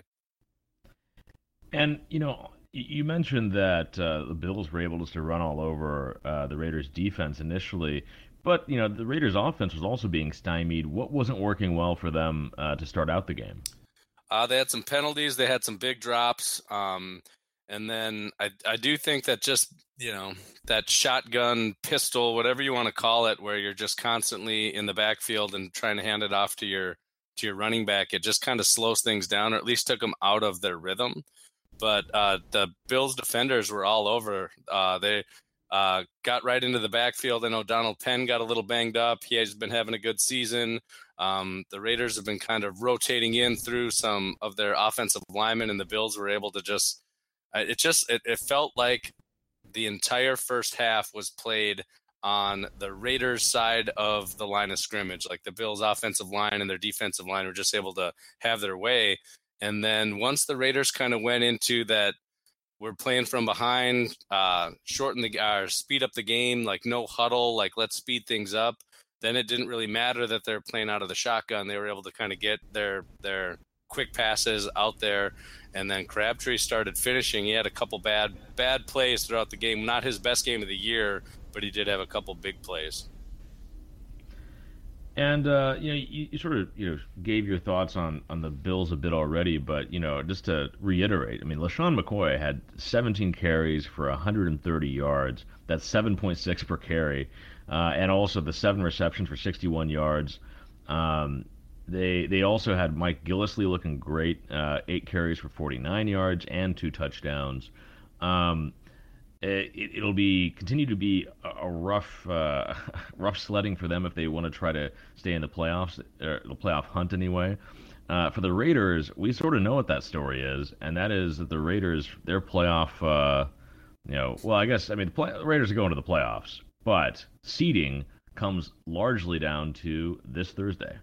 And, you know, you mentioned that uh, the Bills were able just to run all over uh, the Raiders' defense initially, but, you know, the Raiders' offense was also being stymied. What wasn't working well for them uh, to start out the game?
Uh, they had some penalties. They had some big drops. Um, and then I, I do think that just, you know, that shotgun, pistol, whatever you want to call it, where you're just constantly in the backfield and trying to hand it off to your to your running back, it just kind of slows things down, or at least took them out of their rhythm. But uh, the Bills defenders were all over. Uh, they uh, got right into the backfield. I know Donald Penn got a little banged up. He has been having a good season. Um, the Raiders have been kind of rotating in through some of their offensive linemen, and the Bills were able to just uh, – it just it, it felt like the entire first half was played on the Raiders side of the line of scrimmage. Like the Bills offensive line and their defensive line were just able to have their way. And then once the Raiders kind of went into that, we're playing from behind, uh, shorten the uh, speed up the game, like no huddle, like let's speed things up. Then it didn't really matter that they're playing out of the shotgun. They were able to kind of get their their quick passes out there. And then Crabtree started finishing. He had a couple bad bad plays throughout the game. Not his best game of the year, but he did have a couple big plays.
And uh, you know, you, you sort of you know gave your thoughts on, on the Bills a bit already, but you know, just to reiterate, I mean, LaShawn McCoy had seventeen carries for one hundred thirty yards. That's seven point six per carry, uh, and also the seven receptions for sixty-one yards. Um, they they also had Mike Gillislee looking great, uh, eight carries for forty-nine yards and two touchdowns. Um, It, it'll be continue to be a rough, uh, rough sledding for them if they want to try to stay in the playoffs, or the playoff hunt anyway. Uh, for the Raiders, we sort of know what that story is, and that is that the Raiders, their playoff, uh, you know, well, I guess I mean the, play, the Raiders are going to the playoffs, but seeding comes largely down to this Thursday.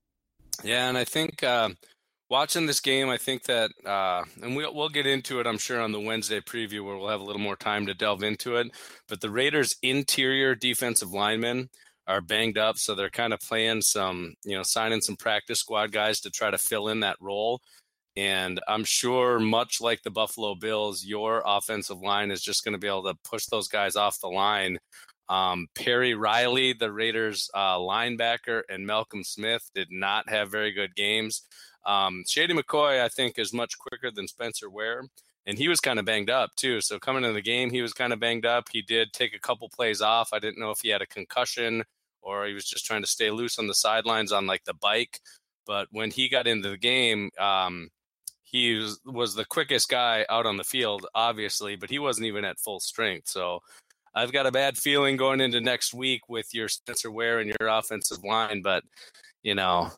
Yeah, and I think. Uh... Watching this game, I think that, uh, and we'll, we'll get into it, I'm sure, on the Wednesday preview where we'll have a little more time to delve into it. But the Raiders' interior defensive linemen are banged up, so they're kind of playing some, you know, signing some practice squad guys to try to fill in that role. And I'm sure, much like the Buffalo Bills, your offensive line is just going to be able to push those guys off the line. Um, Perry Riley, the Raiders' uh, linebacker, and Malcolm Smith did not have very good games. Um, Shady McCoy, I think, is much quicker than Spencer Ware, and he was kind of banged up too. So coming into the game, he was kind of banged up. He did take a couple plays off. I didn't know if he had a concussion or he was just trying to stay loose on the sidelines on like the bike. But when he got into the game, um, he was, was the quickest guy out on the field, obviously, but he wasn't even at full strength. So I've got a bad feeling going into next week with your Spencer Ware and your offensive line, but you know,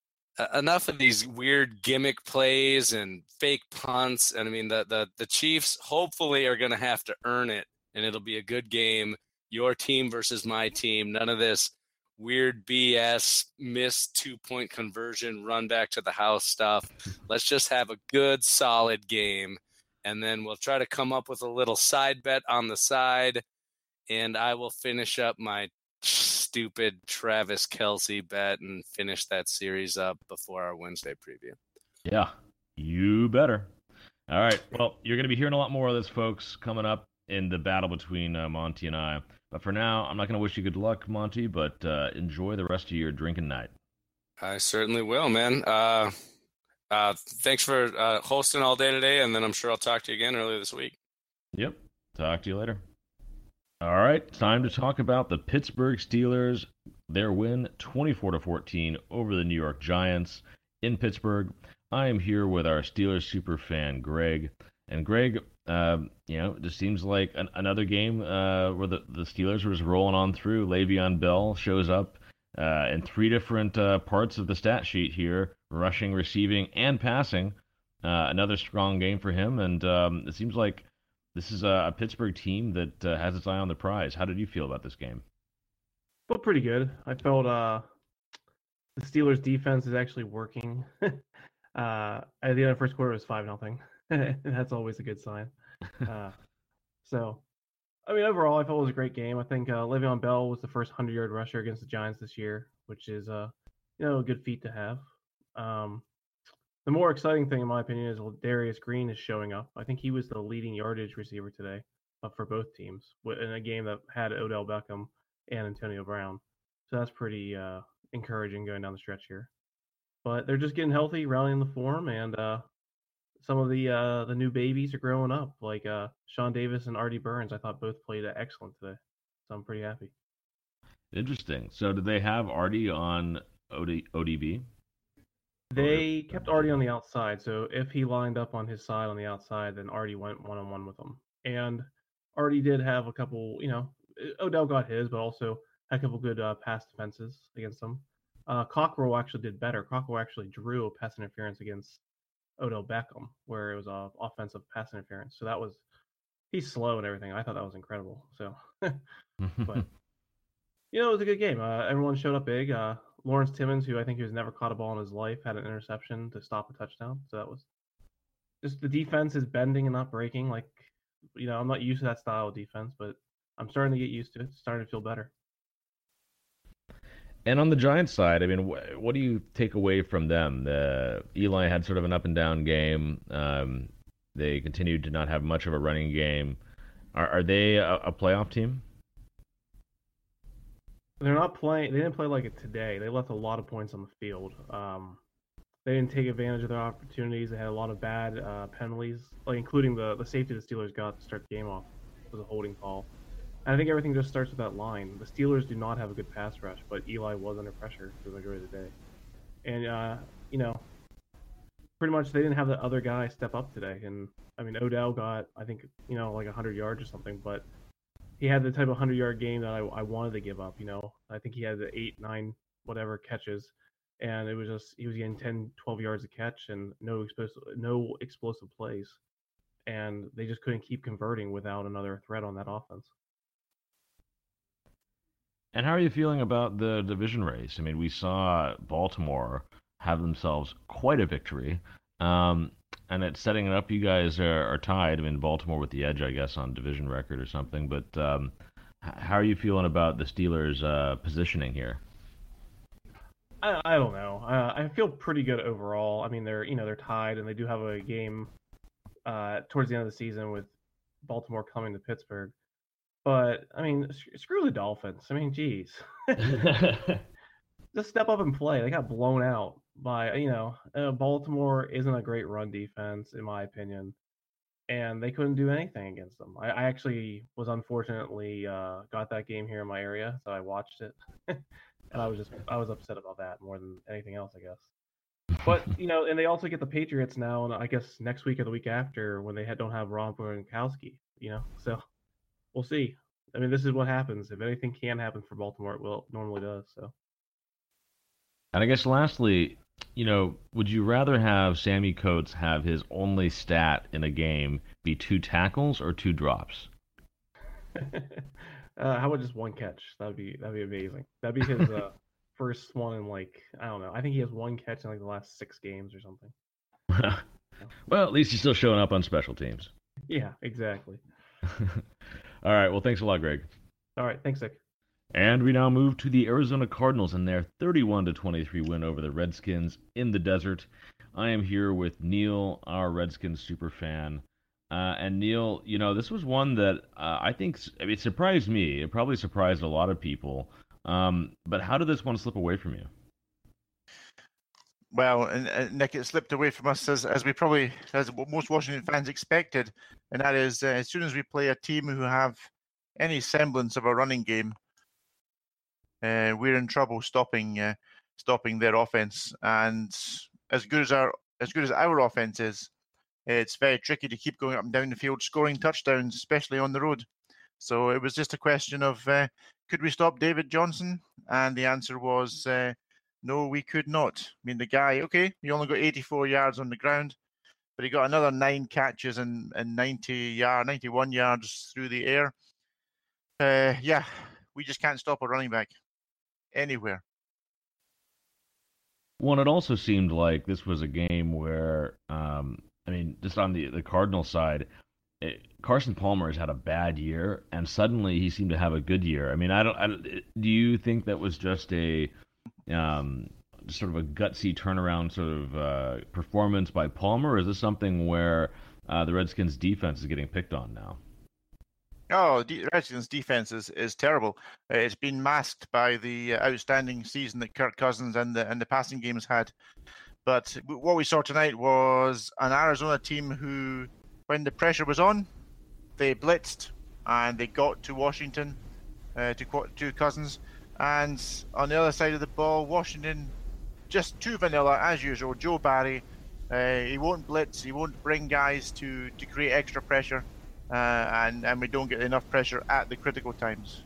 enough of these weird gimmick plays and fake punts. And I mean, the, the, the Chiefs hopefully are going to have to earn it, and it'll be a good game. Your team versus my team. None of this weird B S, missed two-point conversion, run back to the house stuff. Let's just have a good, solid game, and then we'll try to come up with a little side bet on the side, and I will finish up my stupid Travis Kelce bet and finish that series up before our Wednesday preview.
Yeah, you better. All right. Well, you're going to be hearing a lot more of this, folks, coming up in the battle between uh, Monty and I. But for now, I'm not going to wish you good luck, Monty, but uh, enjoy the rest of your drinking night.
I certainly will, man. Uh, uh, thanks for uh, hosting all day today, and then I'm sure I'll talk to you again earlier this week.
Yep. Talk to you later. All right, time to talk about the Pittsburgh Steelers their win twenty-four to fourteen over the New York Giants in Pittsburgh. I am here with our Steelers super fan, Greg. And Greg, uh, you know, it just seems like an, another game uh, where the, the Steelers were just rolling on through. Le'Veon Bell shows up uh, in three different uh, parts of the stat sheet here, rushing, receiving, and passing. Uh, another strong game for him, and um, it seems like this is a, a Pittsburgh team that uh, has its eye on the prize. How did you feel about this game?
Felt pretty good. I felt uh, the Steelers' defense is actually working. uh, at the end of the first quarter, it was five nothing. That's always a good sign. Uh, so, I mean, overall, I felt it was a great game. I think uh, Le'Veon Bell was the first hundred-yard rusher against the Giants this year, which is, uh, you know, a good feat to have. Um, the more exciting thing, in my opinion, is Darius Green is showing up. I think he was the leading yardage receiver today uh, for both teams in a game that had Odell Beckham and Antonio Brown. So that's pretty uh, encouraging going down the stretch here. But they're just getting healthy, rallying the form, and uh, some of the uh, the new babies are growing up, like uh, Sean Davis and Artie Burns. I thought both played excellent today, so I'm pretty happy.
Interesting. So did they have Artie on O D, O D B?
They kept Artie on the outside, so if he lined up on his side on the outside, then Artie went one-on-one with him. And Artie did have a couple, you know, Odell got his, but also had a couple good uh, pass defenses against him. Uh, Cockrell actually did better. Cockrell actually drew a pass interference against Odell Beckham, where it was a offensive pass interference. So that was, he's slow and everything. I thought that was incredible. So, but you know, it was a good game. Uh, everyone showed up big. Uh, Lawrence Timmons, who I think has never caught a ball in his life, had an interception to stop a touchdown. So that was just, the defense is bending and not breaking. Like, you know, I'm not used to that style of defense, but I'm starting to get used to it. It's starting to feel better.
And on the Giants side, I mean, wh- what do you take away from them? The, Eli had sort of an up and down game. Um, they continued to not have much of a running game. Are, are they a, a playoff team?
They're not playing. They didn't play like it today. They left a lot of points on the field. Um, they didn't take advantage of their opportunities. They had a lot of bad uh, penalties, like including the the safety the Steelers got to start the game off. It was a holding call. And I think everything just starts with that line. The Steelers do not have a good pass rush, but Eli was under pressure for the majority of the day. And uh, you know, pretty much they didn't have the other guy step up today. And I mean, Odell got, I think, you know, like one hundred yards or something, but he had the type of hundred-yard game that I, I wanted to give up, you know. I think he had the eight, nine, whatever catches, and it was just, he was getting ten, twelve yards a catch and no explosive, no explosive plays. And they just couldn't keep converting without another threat on that offense.
And how are you feeling about the division race? I mean, we saw Baltimore have themselves quite a victory. Um, and it's setting it up. You guys are, are tied. I mean, Baltimore with the edge, I guess, on division record or something. But um, how are you feeling about the Steelers' uh, positioning here?
I, I don't know. Uh, I feel pretty good overall. I mean, they're you know they're tied, and they do have a game uh, towards the end of the season with Baltimore coming to Pittsburgh. But I mean, screw the Dolphins. I mean, geez, just step up and play. They got blown out by, you know, uh, Baltimore isn't a great run defense, in my opinion, and they couldn't do anything against them. I, I actually was unfortunately uh, got that game here in my area, so I watched it, and I was just I was upset about that more than anything else, I guess. But you know, and they also get the Patriots now, and I guess next week or the week after when they had, don't have Rob Gronkowski, you know, so we'll see. I mean, this is what happens. If anything can happen for Baltimore, it will it normally does. So.
And I guess lastly, you know, would you rather have Sammy Coates have his only stat in a game be two tackles or two drops?
uh, how about just one catch? That'd be that'd be amazing. That'd be his uh, first one in like I don't know. I think he has one catch in like the last six games or something.
Well, at least he's still showing up on special teams.
Yeah, exactly.
All right. Well, thanks a lot, Greg.
All right. Thanks, Nick.
And we now move to the Arizona Cardinals and their thirty-one to twenty-three win over the Redskins in the desert. I am here with Neil, our Redskins super fan. Uh, and Neil, you know, this was one that uh, I think I mean, it surprised me. It probably surprised a lot of people. Um, but how did this one slip away from you?
Well, and, and Nick, it slipped away from us as, as we probably, as most Washington fans expected, and that is uh, as soon as we play a team who have any semblance of a running game, uh, we're in trouble stopping uh, stopping their offense. And as good as our as good as our offense is, it's very tricky to keep going up and down the field scoring touchdowns, especially on the road. So it was just a question of uh, could we stop David Johnson? And the answer was uh, no, we could not. I mean, the guy, okay, he only got eighty-four yards on the ground, but he got another nine catches and, and ninety yard, ninety-one yards through the air. Uh, yeah, we just can't stop a running back anywhere.
Well, it also seemed like this was a game where, um, I mean, just on the the Cardinal side, it, Carson Palmer has had a bad year, and suddenly he seemed to have a good year. I mean, I don't. I, do you think that was just a um, sort of a gutsy turnaround sort of uh, performance by Palmer, or is this something where uh, the Redskins' defense is getting picked on now?
Oh, the Redskins' defense is, is terrible. Uh, it's been masked by the uh, outstanding season that Kirk Cousins and the and the passing game has had. But what we saw tonight was an Arizona team who, when the pressure was on, they blitzed and they got to Washington, uh, to to Cousins. And on the other side of the ball, Washington just too vanilla as usual. Joe Barry, uh, he won't blitz, he won't bring guys to, to create extra pressure. Uh, and, and we don't get enough pressure at the critical times.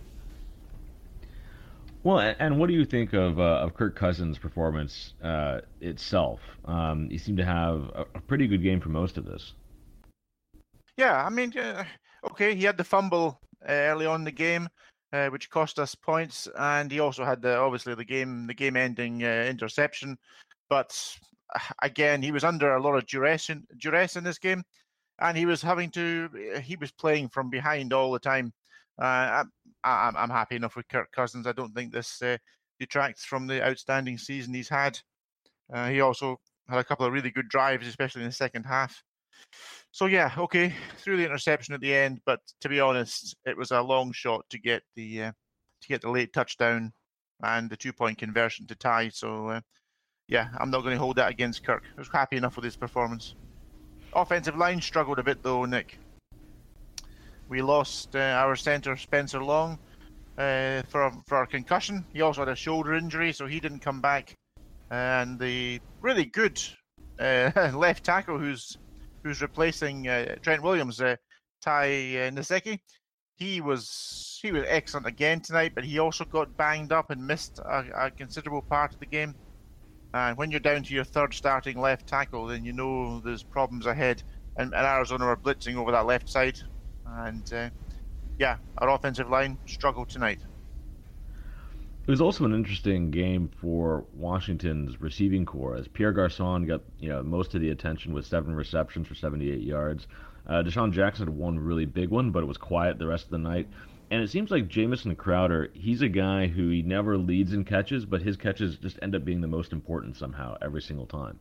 Well, and what do you think of uh, of Kirk Cousins' performance uh, itself? Um, he seemed to have a, a pretty good game for most of this.
Yeah, I mean, uh, okay, he had the fumble uh, early on in the game, uh, which cost us points, and he also had the obviously the game the game-ending uh, interception. But again, he was under a lot of duress in, duress in this game. And he was having to, he was playing from behind all the time. Uh, I'm, I'm happy enough with Kirk Cousins. I don't think this uh, detracts from the outstanding season he's had. Uh, he also had a couple of really good drives, especially in the second half. So yeah, okay, threw the interception at the end, but to be honest, it was a long shot to get the uh, to get the late touchdown and the two-point conversion to tie. So uh, yeah, I'm not going to hold that against Kirk. I was happy enough with his performance. Offensive line struggled a bit though, Nick. We lost uh, our center Spencer Long uh, for for our concussion. He also had a shoulder injury, so he didn't come back. And the really good uh, left tackle, who's who's replacing uh, Trent Williams, uh, Ty uh, Nsekhe, he was he was excellent again tonight, but he also got banged up and missed a, a considerable part of the game. And when you're down to your third starting left tackle, then you know there's problems ahead. And, and Arizona are blitzing over that left side. And uh, yeah, our offensive line struggled tonight.
It was also an interesting game for Washington's receiving corps, as Pierre Garçon got you know most of the attention with seven receptions for seventy-eight yards. Uh, Deshaun Jackson had one really big one, but it was quiet the rest of the night. And it seems like Jamison Crowder, he's a guy who he never leads in catches, but his catches just end up being the most important somehow every single time.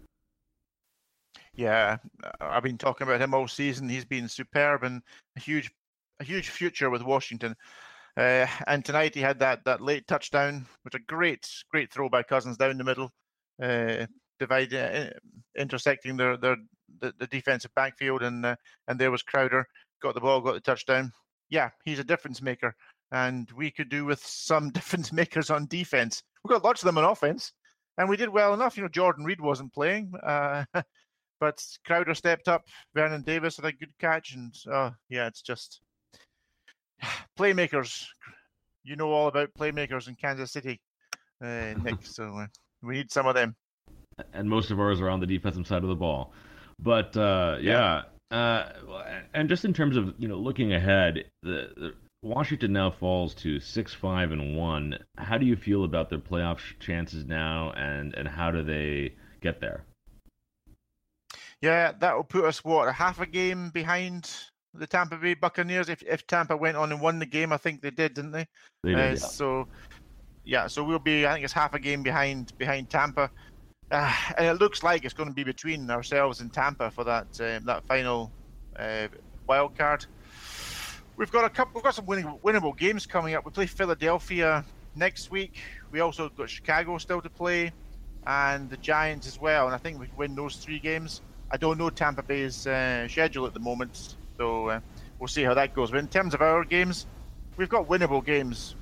Yeah, I've been talking about him all season. He's been superb and a huge, a huge future with Washington. Uh, and tonight he had that, that late touchdown, which a great, great throw by Cousins down the middle, uh, divide, uh, intersecting their, their the, the defensive backfield, and uh, and there was Crowder, got the ball, got the touchdown. Yeah, he's a difference maker, and we could do with some difference makers on defense. We've got lots of them on offense, and we did well enough. You know, Jordan Reed wasn't playing, uh, but Crowder stepped up. Vernon Davis had a good catch, and uh, yeah, it's just playmakers. You know all about playmakers in Kansas City, uh, Nick. So uh, we need some of them.
And most of ours are on the defensive side of the ball. But uh, yeah. yeah. Uh, and just in terms of you know looking ahead, the, the Washington now falls to six five and one. How do you feel about their playoff chances now, and, and how do they get there?
Yeah, that will put us what a half a game behind the Tampa Bay Buccaneers. If if Tampa went on and won the game, I think they did, didn't they?
They did. Uh, yeah.
So yeah, so we'll be. I think it's half a game behind behind Tampa. Uh, and it looks like it's going to be between ourselves and Tampa for that uh, that final uh, wild card. We've got a couple. We've got some winning, winnable games coming up. We play Philadelphia next week. We also got Chicago still to play, and the Giants as well. And I think we can win those three games. I don't know Tampa Bay's uh, schedule at the moment, so uh, we'll see how that goes. But in terms of our games, we've got winnable games.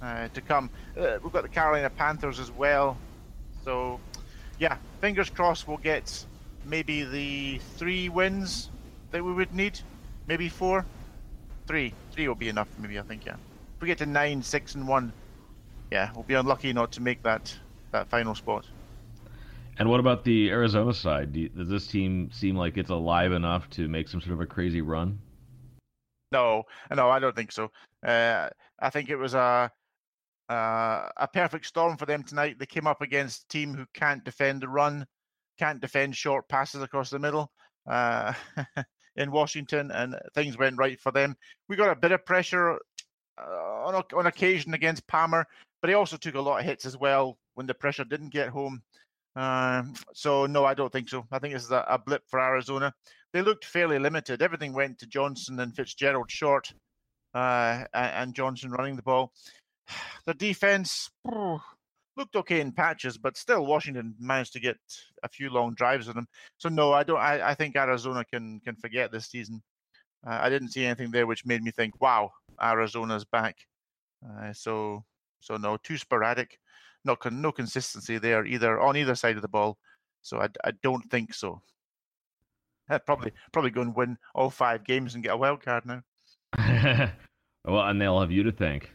uh, to come. Uh, we've got the Carolina Panthers as well. So, yeah, fingers crossed we'll get maybe the three wins that we would need. Maybe four. Three. Three will be enough, maybe, I think, yeah. If we get to nine, six, and one, yeah, we'll be unlucky not to make that, that final spot.
And what about the Arizona side? Do you, does this team seem like it's alive enough to make some sort of a crazy run?
No, no, I don't think so. Uh, I think it was a uh, a perfect storm for them tonight. They came up against a team who can't defend the run, can't defend short passes across the middle uh, in Washington, and things went right for them. We got a bit of pressure uh, on on occasion against Palmer, but he also took a lot of hits as well when the pressure didn't get home. Um, so no, I don't think so. I think this is a, a blip for Arizona. They looked fairly limited. Everything went to Johnson and Fitzgerald short, uh, and, and Johnson running the ball. The defense oh, looked okay in patches, but still Washington managed to get a few long drives on them. So no, I don't. I, I think Arizona can can forget this season. Uh, I didn't see anything there which made me think, "Wow, Arizona's back." Uh, so so no, too sporadic. No, no consistency there either on either side of the ball, so I, I don't think so. I'd probably probably go and win all five games and get a wild card now.
Well, and they'll have you to thank.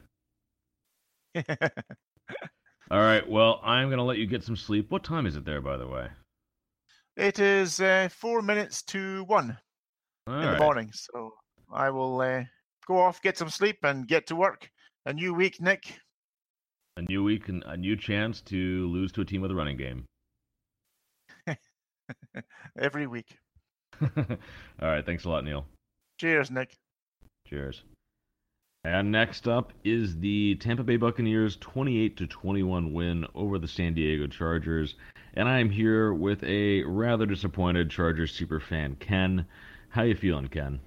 All right. Well, I'm gonna let you get some sleep. What time is it there, by the way?
It is uh, four minutes to one
all
in
right.
the morning, so I will uh, go off, get some sleep, and get to work. A new week, Nick.
A new week and a new chance to lose to a team with a running game.
Every week.
All right. Thanks a lot, Neil.
Cheers, Nick.
Cheers. And next up is the Tampa Bay Buccaneers twenty-eight to twenty-one win over the San Diego Chargers. And I'm here with a rather disappointed Chargers superfan, Ken. How you feeling, Ken?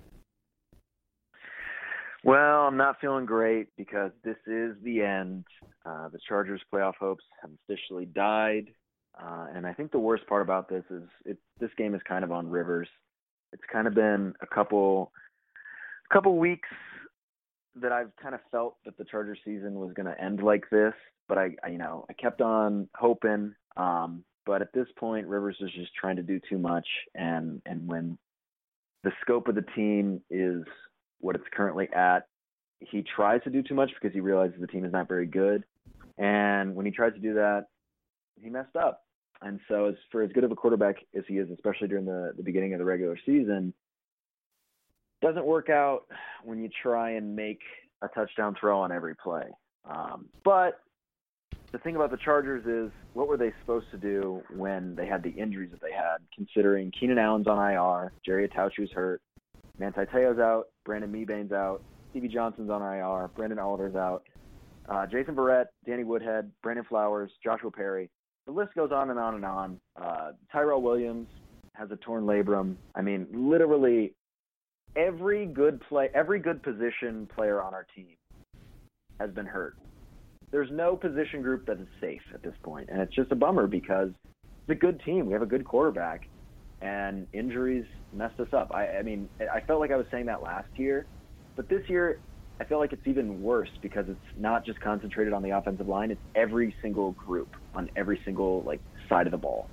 Well, I'm not feeling great because this is the end. Uh, the Chargers' playoff hopes have officially died. Uh, and I think the worst part about this is it, this game is kind of on Rivers. It's kind of been a couple couple weeks that I've kind of felt that the Chargers season was going to end like this. But, I, I, you know, I kept on hoping. Um, but at this point, Rivers is just trying to do too much. And, and when the scope of the team is what it's currently at, he tries to do too much because he realizes the team is not very good. And when he tries to do that, he messed up. And so as for as good of a quarterback as he is, especially during the, the beginning of the regular season, doesn't work out when you try and make a touchdown throw on every play. Um, but the thing about the Chargers is, what were they supposed to do when they had the injuries that they had, considering Keenan Allen's on I R, Jerry Atauchu's hurt, Manti Te'o's out, Brandon Meebane's out, Stevie Johnson's on I R, Brendan Oliver's out, uh, Jason Verrett, Danny Woodhead, Brandon Flowers, Joshua Perry. The list goes on and on and on. Uh, Tyrell Williams has a torn labrum. I mean, literally every good play, every good position player on our team has been hurt. There's no position group that is safe at this point, and it's just a bummer because it's a good team. We have a good quarterback, and injuries messed us up. I, I mean, I felt like I was saying that last year, but this year I feel like it's even worse because it's not just concentrated on the offensive line. It's every single group on every single like side of the ball.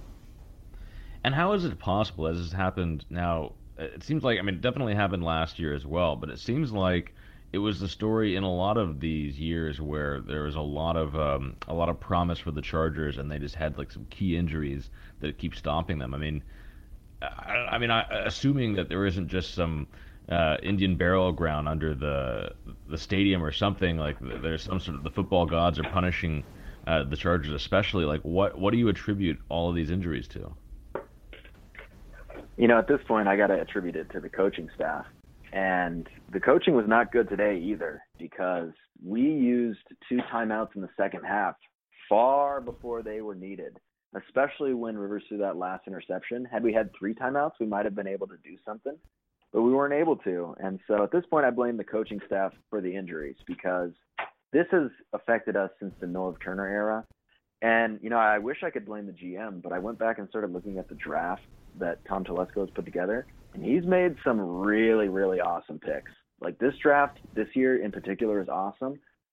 And how is it possible, as has happened now? It seems like, I mean, it definitely happened last year as well, but it seems like it was the story in a lot of these years where there was a lot of um, a lot of promise for the Chargers, and they just had like some key injuries that keep stopping them. I mean, I, I mean, I, assuming that there isn't just some uh, Indian burial ground under the the stadium or something, like there's some sort of the football gods are punishing uh, the Chargers, especially. Like, what what do you attribute all of these injuries to?
You know, at this point, I got to attribute it to the coaching staff. And the coaching was not good today either because we used two timeouts in the second half far before they were needed, especially when Rivers threw that last interception. Had we had three timeouts, we might have been able to do something, but we weren't able to. And so at this point, I blame the coaching staff for the injuries because this has affected us since the Norv Turner era. And, you know, I wish I could blame the G M, but I went back and started looking at the draft that Tom Telesco has put together, and he's made some really, really awesome picks. Like this draft this year in particular is awesome,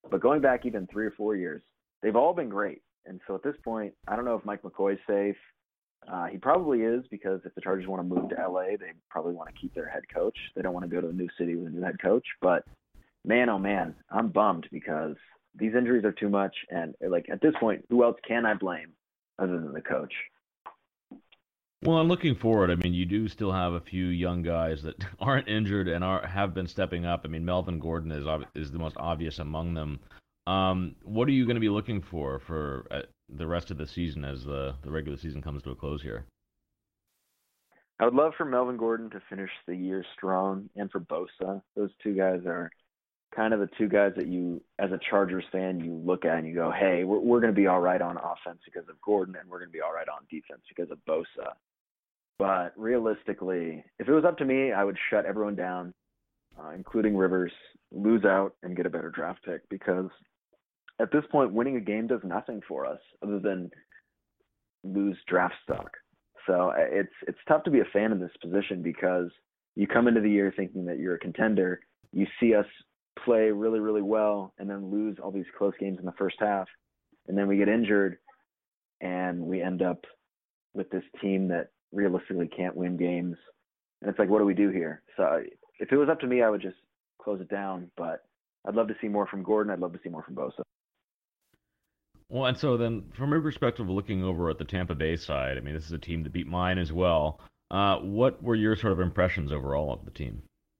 But going back even three or four years, they've all been great. And so at this point, I don't know if Mike McCoy's safe. Uh, he probably is, because if the Chargers want to move to L A, they probably want to keep their head coach. They don't want to go to a new city with a new head coach. But man, oh man, I'm bummed because these injuries are too much. And like at this point, who else can I blame other than the coach?
Well, and looking forward, I mean, you do still have a few young guys that aren't injured and are have been stepping up. I mean, Melvin Gordon is ob- is the most obvious among them. Um, what are you going to be looking for for uh, the rest of the season as the, the regular season comes to a close here?
I would love for Melvin Gordon to finish the year strong, and for Bosa. Those two guys are kind of the two guys that you, as a Chargers fan, you look at and you go, hey, we're, we're going to be all right on offense because of Gordon, and we're going to be all right on defense because of Bosa. But realistically, if it was up to me, I would shut everyone down, uh, including Rivers, lose out, and get a better draft pick, because at this point, winning a game does nothing for us other than lose draft stock. So it's it's tough to be a fan in this position, because you come into the year thinking that you're a contender. You see us play really, really well and then lose all these close games in the first half. And then we get injured and we end up with this team that realistically can't win games. And it's like, what do we do here? So if it was up to me, I would just close it down. But I'd love to see more from Gordon. I'd love to see more from Bosa.
Well, and so then, from your perspective, looking over at the Tampa Bay side, I mean, this is a team that beat mine as well. Uh, what were your sort of impressions overall of the team?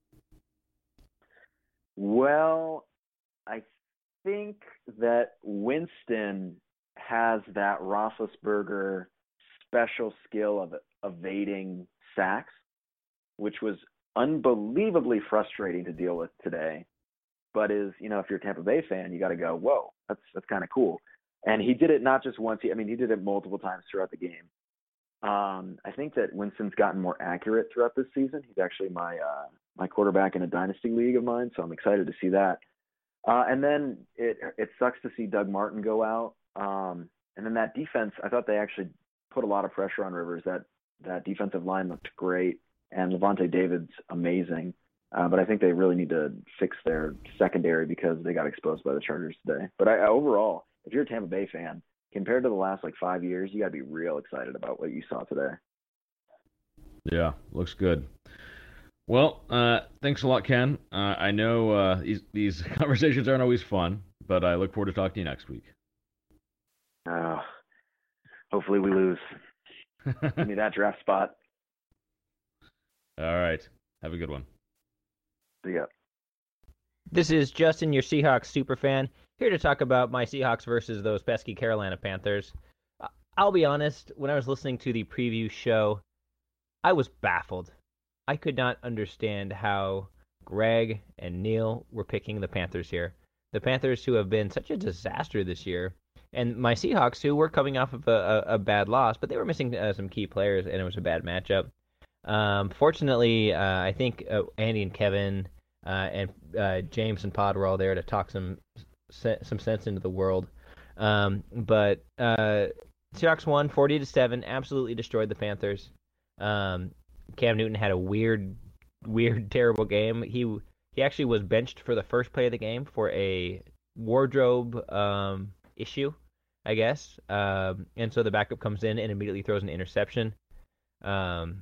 Well, I think that Winston has that Roethlisberger special skill of evading sacks, which was unbelievably frustrating to deal with today. But is, you know, if you're a Tampa Bay fan, you got to go, whoa, that's that's kind of cool. And he did it not just once. He, I mean, he did it multiple times throughout the game. Um, I think that Winston's gotten more accurate throughout this season. He's actually my uh, my quarterback in a dynasty league of mine, so I'm excited to see that. Uh, and then it it sucks to see Doug Martin go out. Um, and then that defense, I thought they actually put a lot of pressure on Rivers. That that defensive line looked great, and Levante David's amazing. Uh, but I think they really need to fix their secondary because they got exposed by the Chargers today. But I, I, overall, if you're a Tampa Bay fan, compared to the last like five years, you got to be real excited about what you saw today.
Yeah, looks good. Well, uh, thanks a lot, Ken. Uh, I know uh, these, these conversations aren't always fun, but I look forward to talking to you next week.
Uh, hopefully we lose. Give me that draft spot.
All right. Have a good one.
See ya.
This is Justin, your Seahawks superfan, here to talk about my Seahawks versus those pesky Carolina Panthers. I'll be honest, when I was listening to the preview show, I was baffled. I could not understand how Greg and Neil were picking the Panthers here. The Panthers who have been such a disaster this year, and my Seahawks who were coming off of a, a, a bad loss, but they were missing uh, some key players, and it was a bad matchup. Um, fortunately, uh, I think uh, Andy and Kevin uh, and uh, James and Pod were all there to talk some some sense into the world. Um, but uh, Seahawks won forty to seven, absolutely destroyed the Panthers. Um, Cam Newton had a weird, weird, terrible game. He he actually was benched for the first play of the game for a wardrobe um, issue, I guess. Um, and so the backup comes in and immediately throws an interception. Um,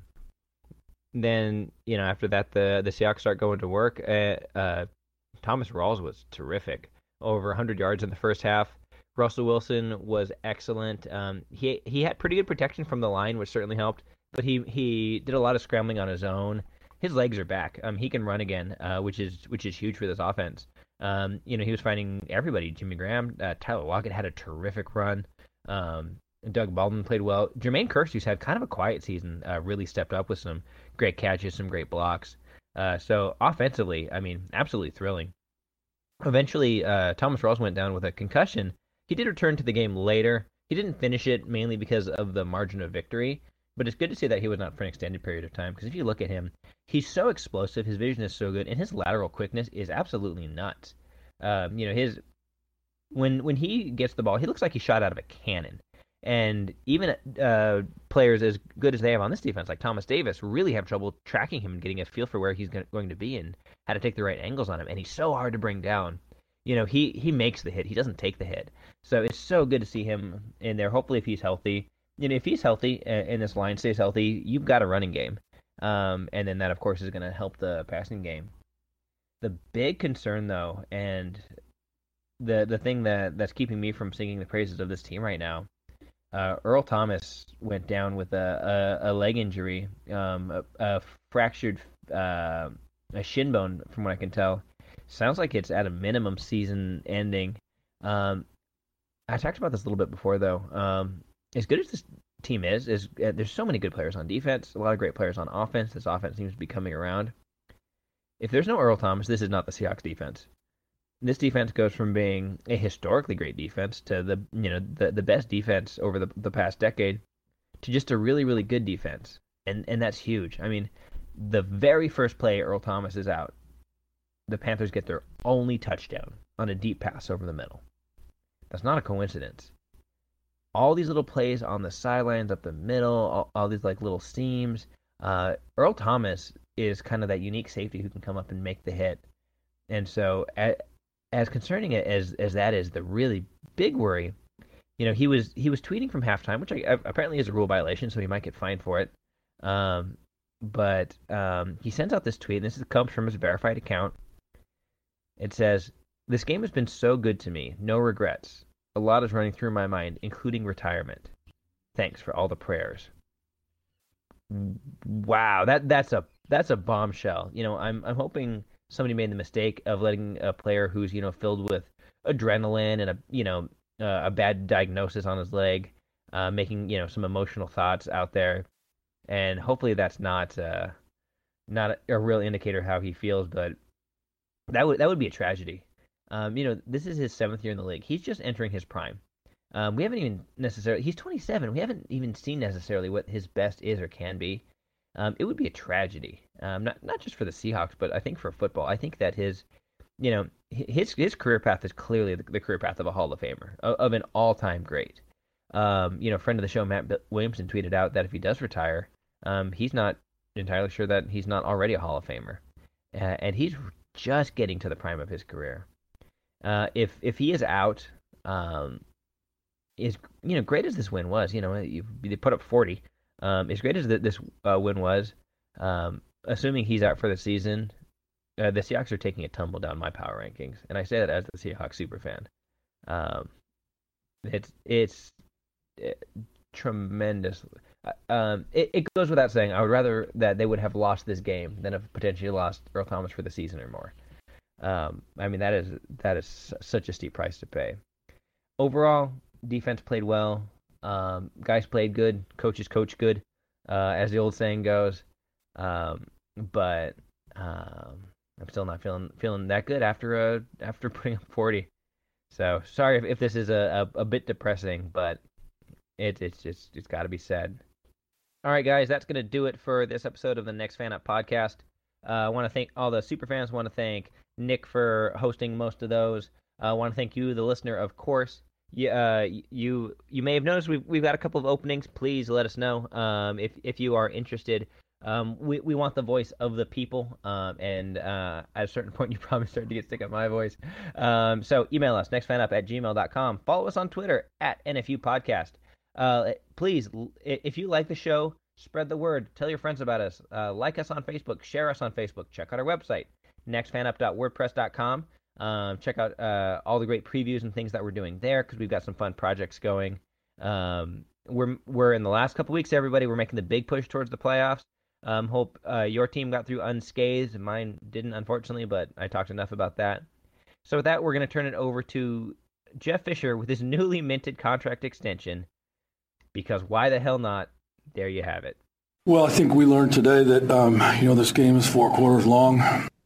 then, you know, after that, the, the Seahawks start going to work. Uh, uh, Thomas Rawls was terrific. Over one hundred yards in the first half. Russell Wilson was excellent. Um, he he had pretty good protection from the line, which certainly helped. But he, he did a lot of scrambling on his own. His legs are back. Um, he can run again, uh, which is which is huge for this offense. Um, you know, he was finding everybody. Jimmy Graham, uh, Tyler Lockett had a terrific run. Um, Doug Baldwin played well. Jermaine Kearse, who's had kind of a quiet season, uh, really stepped up with some great catches, some great blocks. Uh, so offensively, I mean, absolutely thrilling. Eventually, uh, Thomas Rawls went down with a concussion. He did return to the game later. He didn't finish it mainly because of the margin of victory. But it's good to see that he was not for an extended period of time, because if you look at him, he's so explosive, his vision is so good, and his lateral quickness is absolutely nuts. Um, you know, his when when he gets the ball, he looks like he shot out of a cannon. And even uh, players as good as they have on this defense, like Thomas Davis, really have trouble tracking him and getting a feel for where he's going to be and how to take the right angles on him. And he's so hard to bring down. you know, he, he makes the hit. He doesn't take the hit. So it's so good to see him in there. Hopefully, if he's healthy, you know, if he's healthy and this line stays healthy, you've got a running game. Um, and then that, of course, is going to help the passing game. The big concern, though, and the the thing that, that's keeping me from singing the praises of this team right now, uh, Earl Thomas went down with a, a, a leg injury, um, a, a fractured uh, a shin bone, from what I can tell. Sounds like it's at a minimum season ending. Um, I talked about this a little bit before, though. Um, as good as this team is, is uh, there's so many good players on defense, a lot of great players on offense. This offense seems to be coming around. If there's no Earl Thomas, this is not the Seahawks defense. This defense goes from being a historically great defense to the you know the, the best defense over the the past decade to just a really, really good defense. And and that's huge. I mean, the very first play Earl Thomas is out, the Panthers get their only touchdown on a deep pass over the middle. That's not a coincidence. All these little plays on the sidelines, up the middle, all, all these like little seams. Uh, Earl Thomas is kind of that unique safety who can come up and make the hit. And so, as, as concerning as as that is, the really big worry, you know, he was he was tweeting from halftime, which I, apparently is a rule violation, so he might get fined for it. Um, but um, he sends out this tweet, and this is, comes from his verified account. It says, "This game has been so good to me. No regrets. A lot is running through my mind, including retirement. Thanks for all the prayers." Wow, that that's a that's a bombshell. You know, I'm I'm hoping somebody made the mistake of letting a player who's you know filled with adrenaline and a you know uh, a bad diagnosis on his leg, uh, making you know some emotional thoughts out there, and hopefully that's not uh, not a, a real indicator of how he feels. But that would that would be a tragedy. Um, you know, this is his seventh year in the league. He's just entering his prime. Um, we haven't even necessarily, he's twenty-seven. We haven't even seen necessarily what his best is or can be. Um, it would be a tragedy, um, not not just for the Seahawks, but I think for football. I think that his, you know, his his career path is clearly the, the career path of a Hall of Famer, of, of an all-time great. Um, you know, friend of the show, Matt Williamson, tweeted out that if he does retire, um, he's not entirely sure that he's not already a Hall of Famer. Uh, and he's just getting to the prime of his career. Uh, if if he is out, um, is you know great as this win was, you know you, they put up forty. Um, as great as the, this uh, win was, um, assuming he's out for the season, uh, the Seahawks are taking a tumble down my power rankings, and I say that as the Seahawks super fan. Um, it's it's it, tremendous. Um, it, it goes without saying, I would rather that they would have lost this game than have potentially lost Earl Thomas for the season or more. Um, I mean, that is that is such a steep price to pay. Overall, defense played well. Um, guys played good. Coaches coached good, uh, as the old saying goes. Um, but um, I'm still not feeling feeling that good after uh, after putting up forty. So sorry if, if this is a, a, a bit depressing, but it, it's just it's got to be said. All right, guys, that's going to do it for this episode of the Next Fan Up podcast. Uh, I want to thank all the super fans. I want to thank Nick for hosting most of those. Uh, I want to thank you, the listener, of course. You, uh, you you may have noticed we've we've got a couple of openings. Please let us know um, if if you are interested. Um, we we want the voice of the people, um, and uh, at a certain point you probably start to get sick of my voice. Um, so email us nextfanup at gmail dot com. Follow us on Twitter at N F U Podcast. Uh, please, if you like the show, spread the word. Tell your friends about us. Uh, like us on Facebook. Share us on Facebook. Check out our website, next fan up dot wordpress dot com. Um, check out uh, all the great previews and things that we're doing there because we've got some fun projects going. Um, we're we're in the last couple weeks, everybody. We're making the big push towards the playoffs. Um, hope uh, your team got through unscathed. Mine didn't, unfortunately, but I talked enough about that. So with that, we're going to turn it over to Jeff Fisher with his newly minted contract extension. Because why the hell not? There you have it.
Well, I think we learned today that um, you know this game is four quarters long.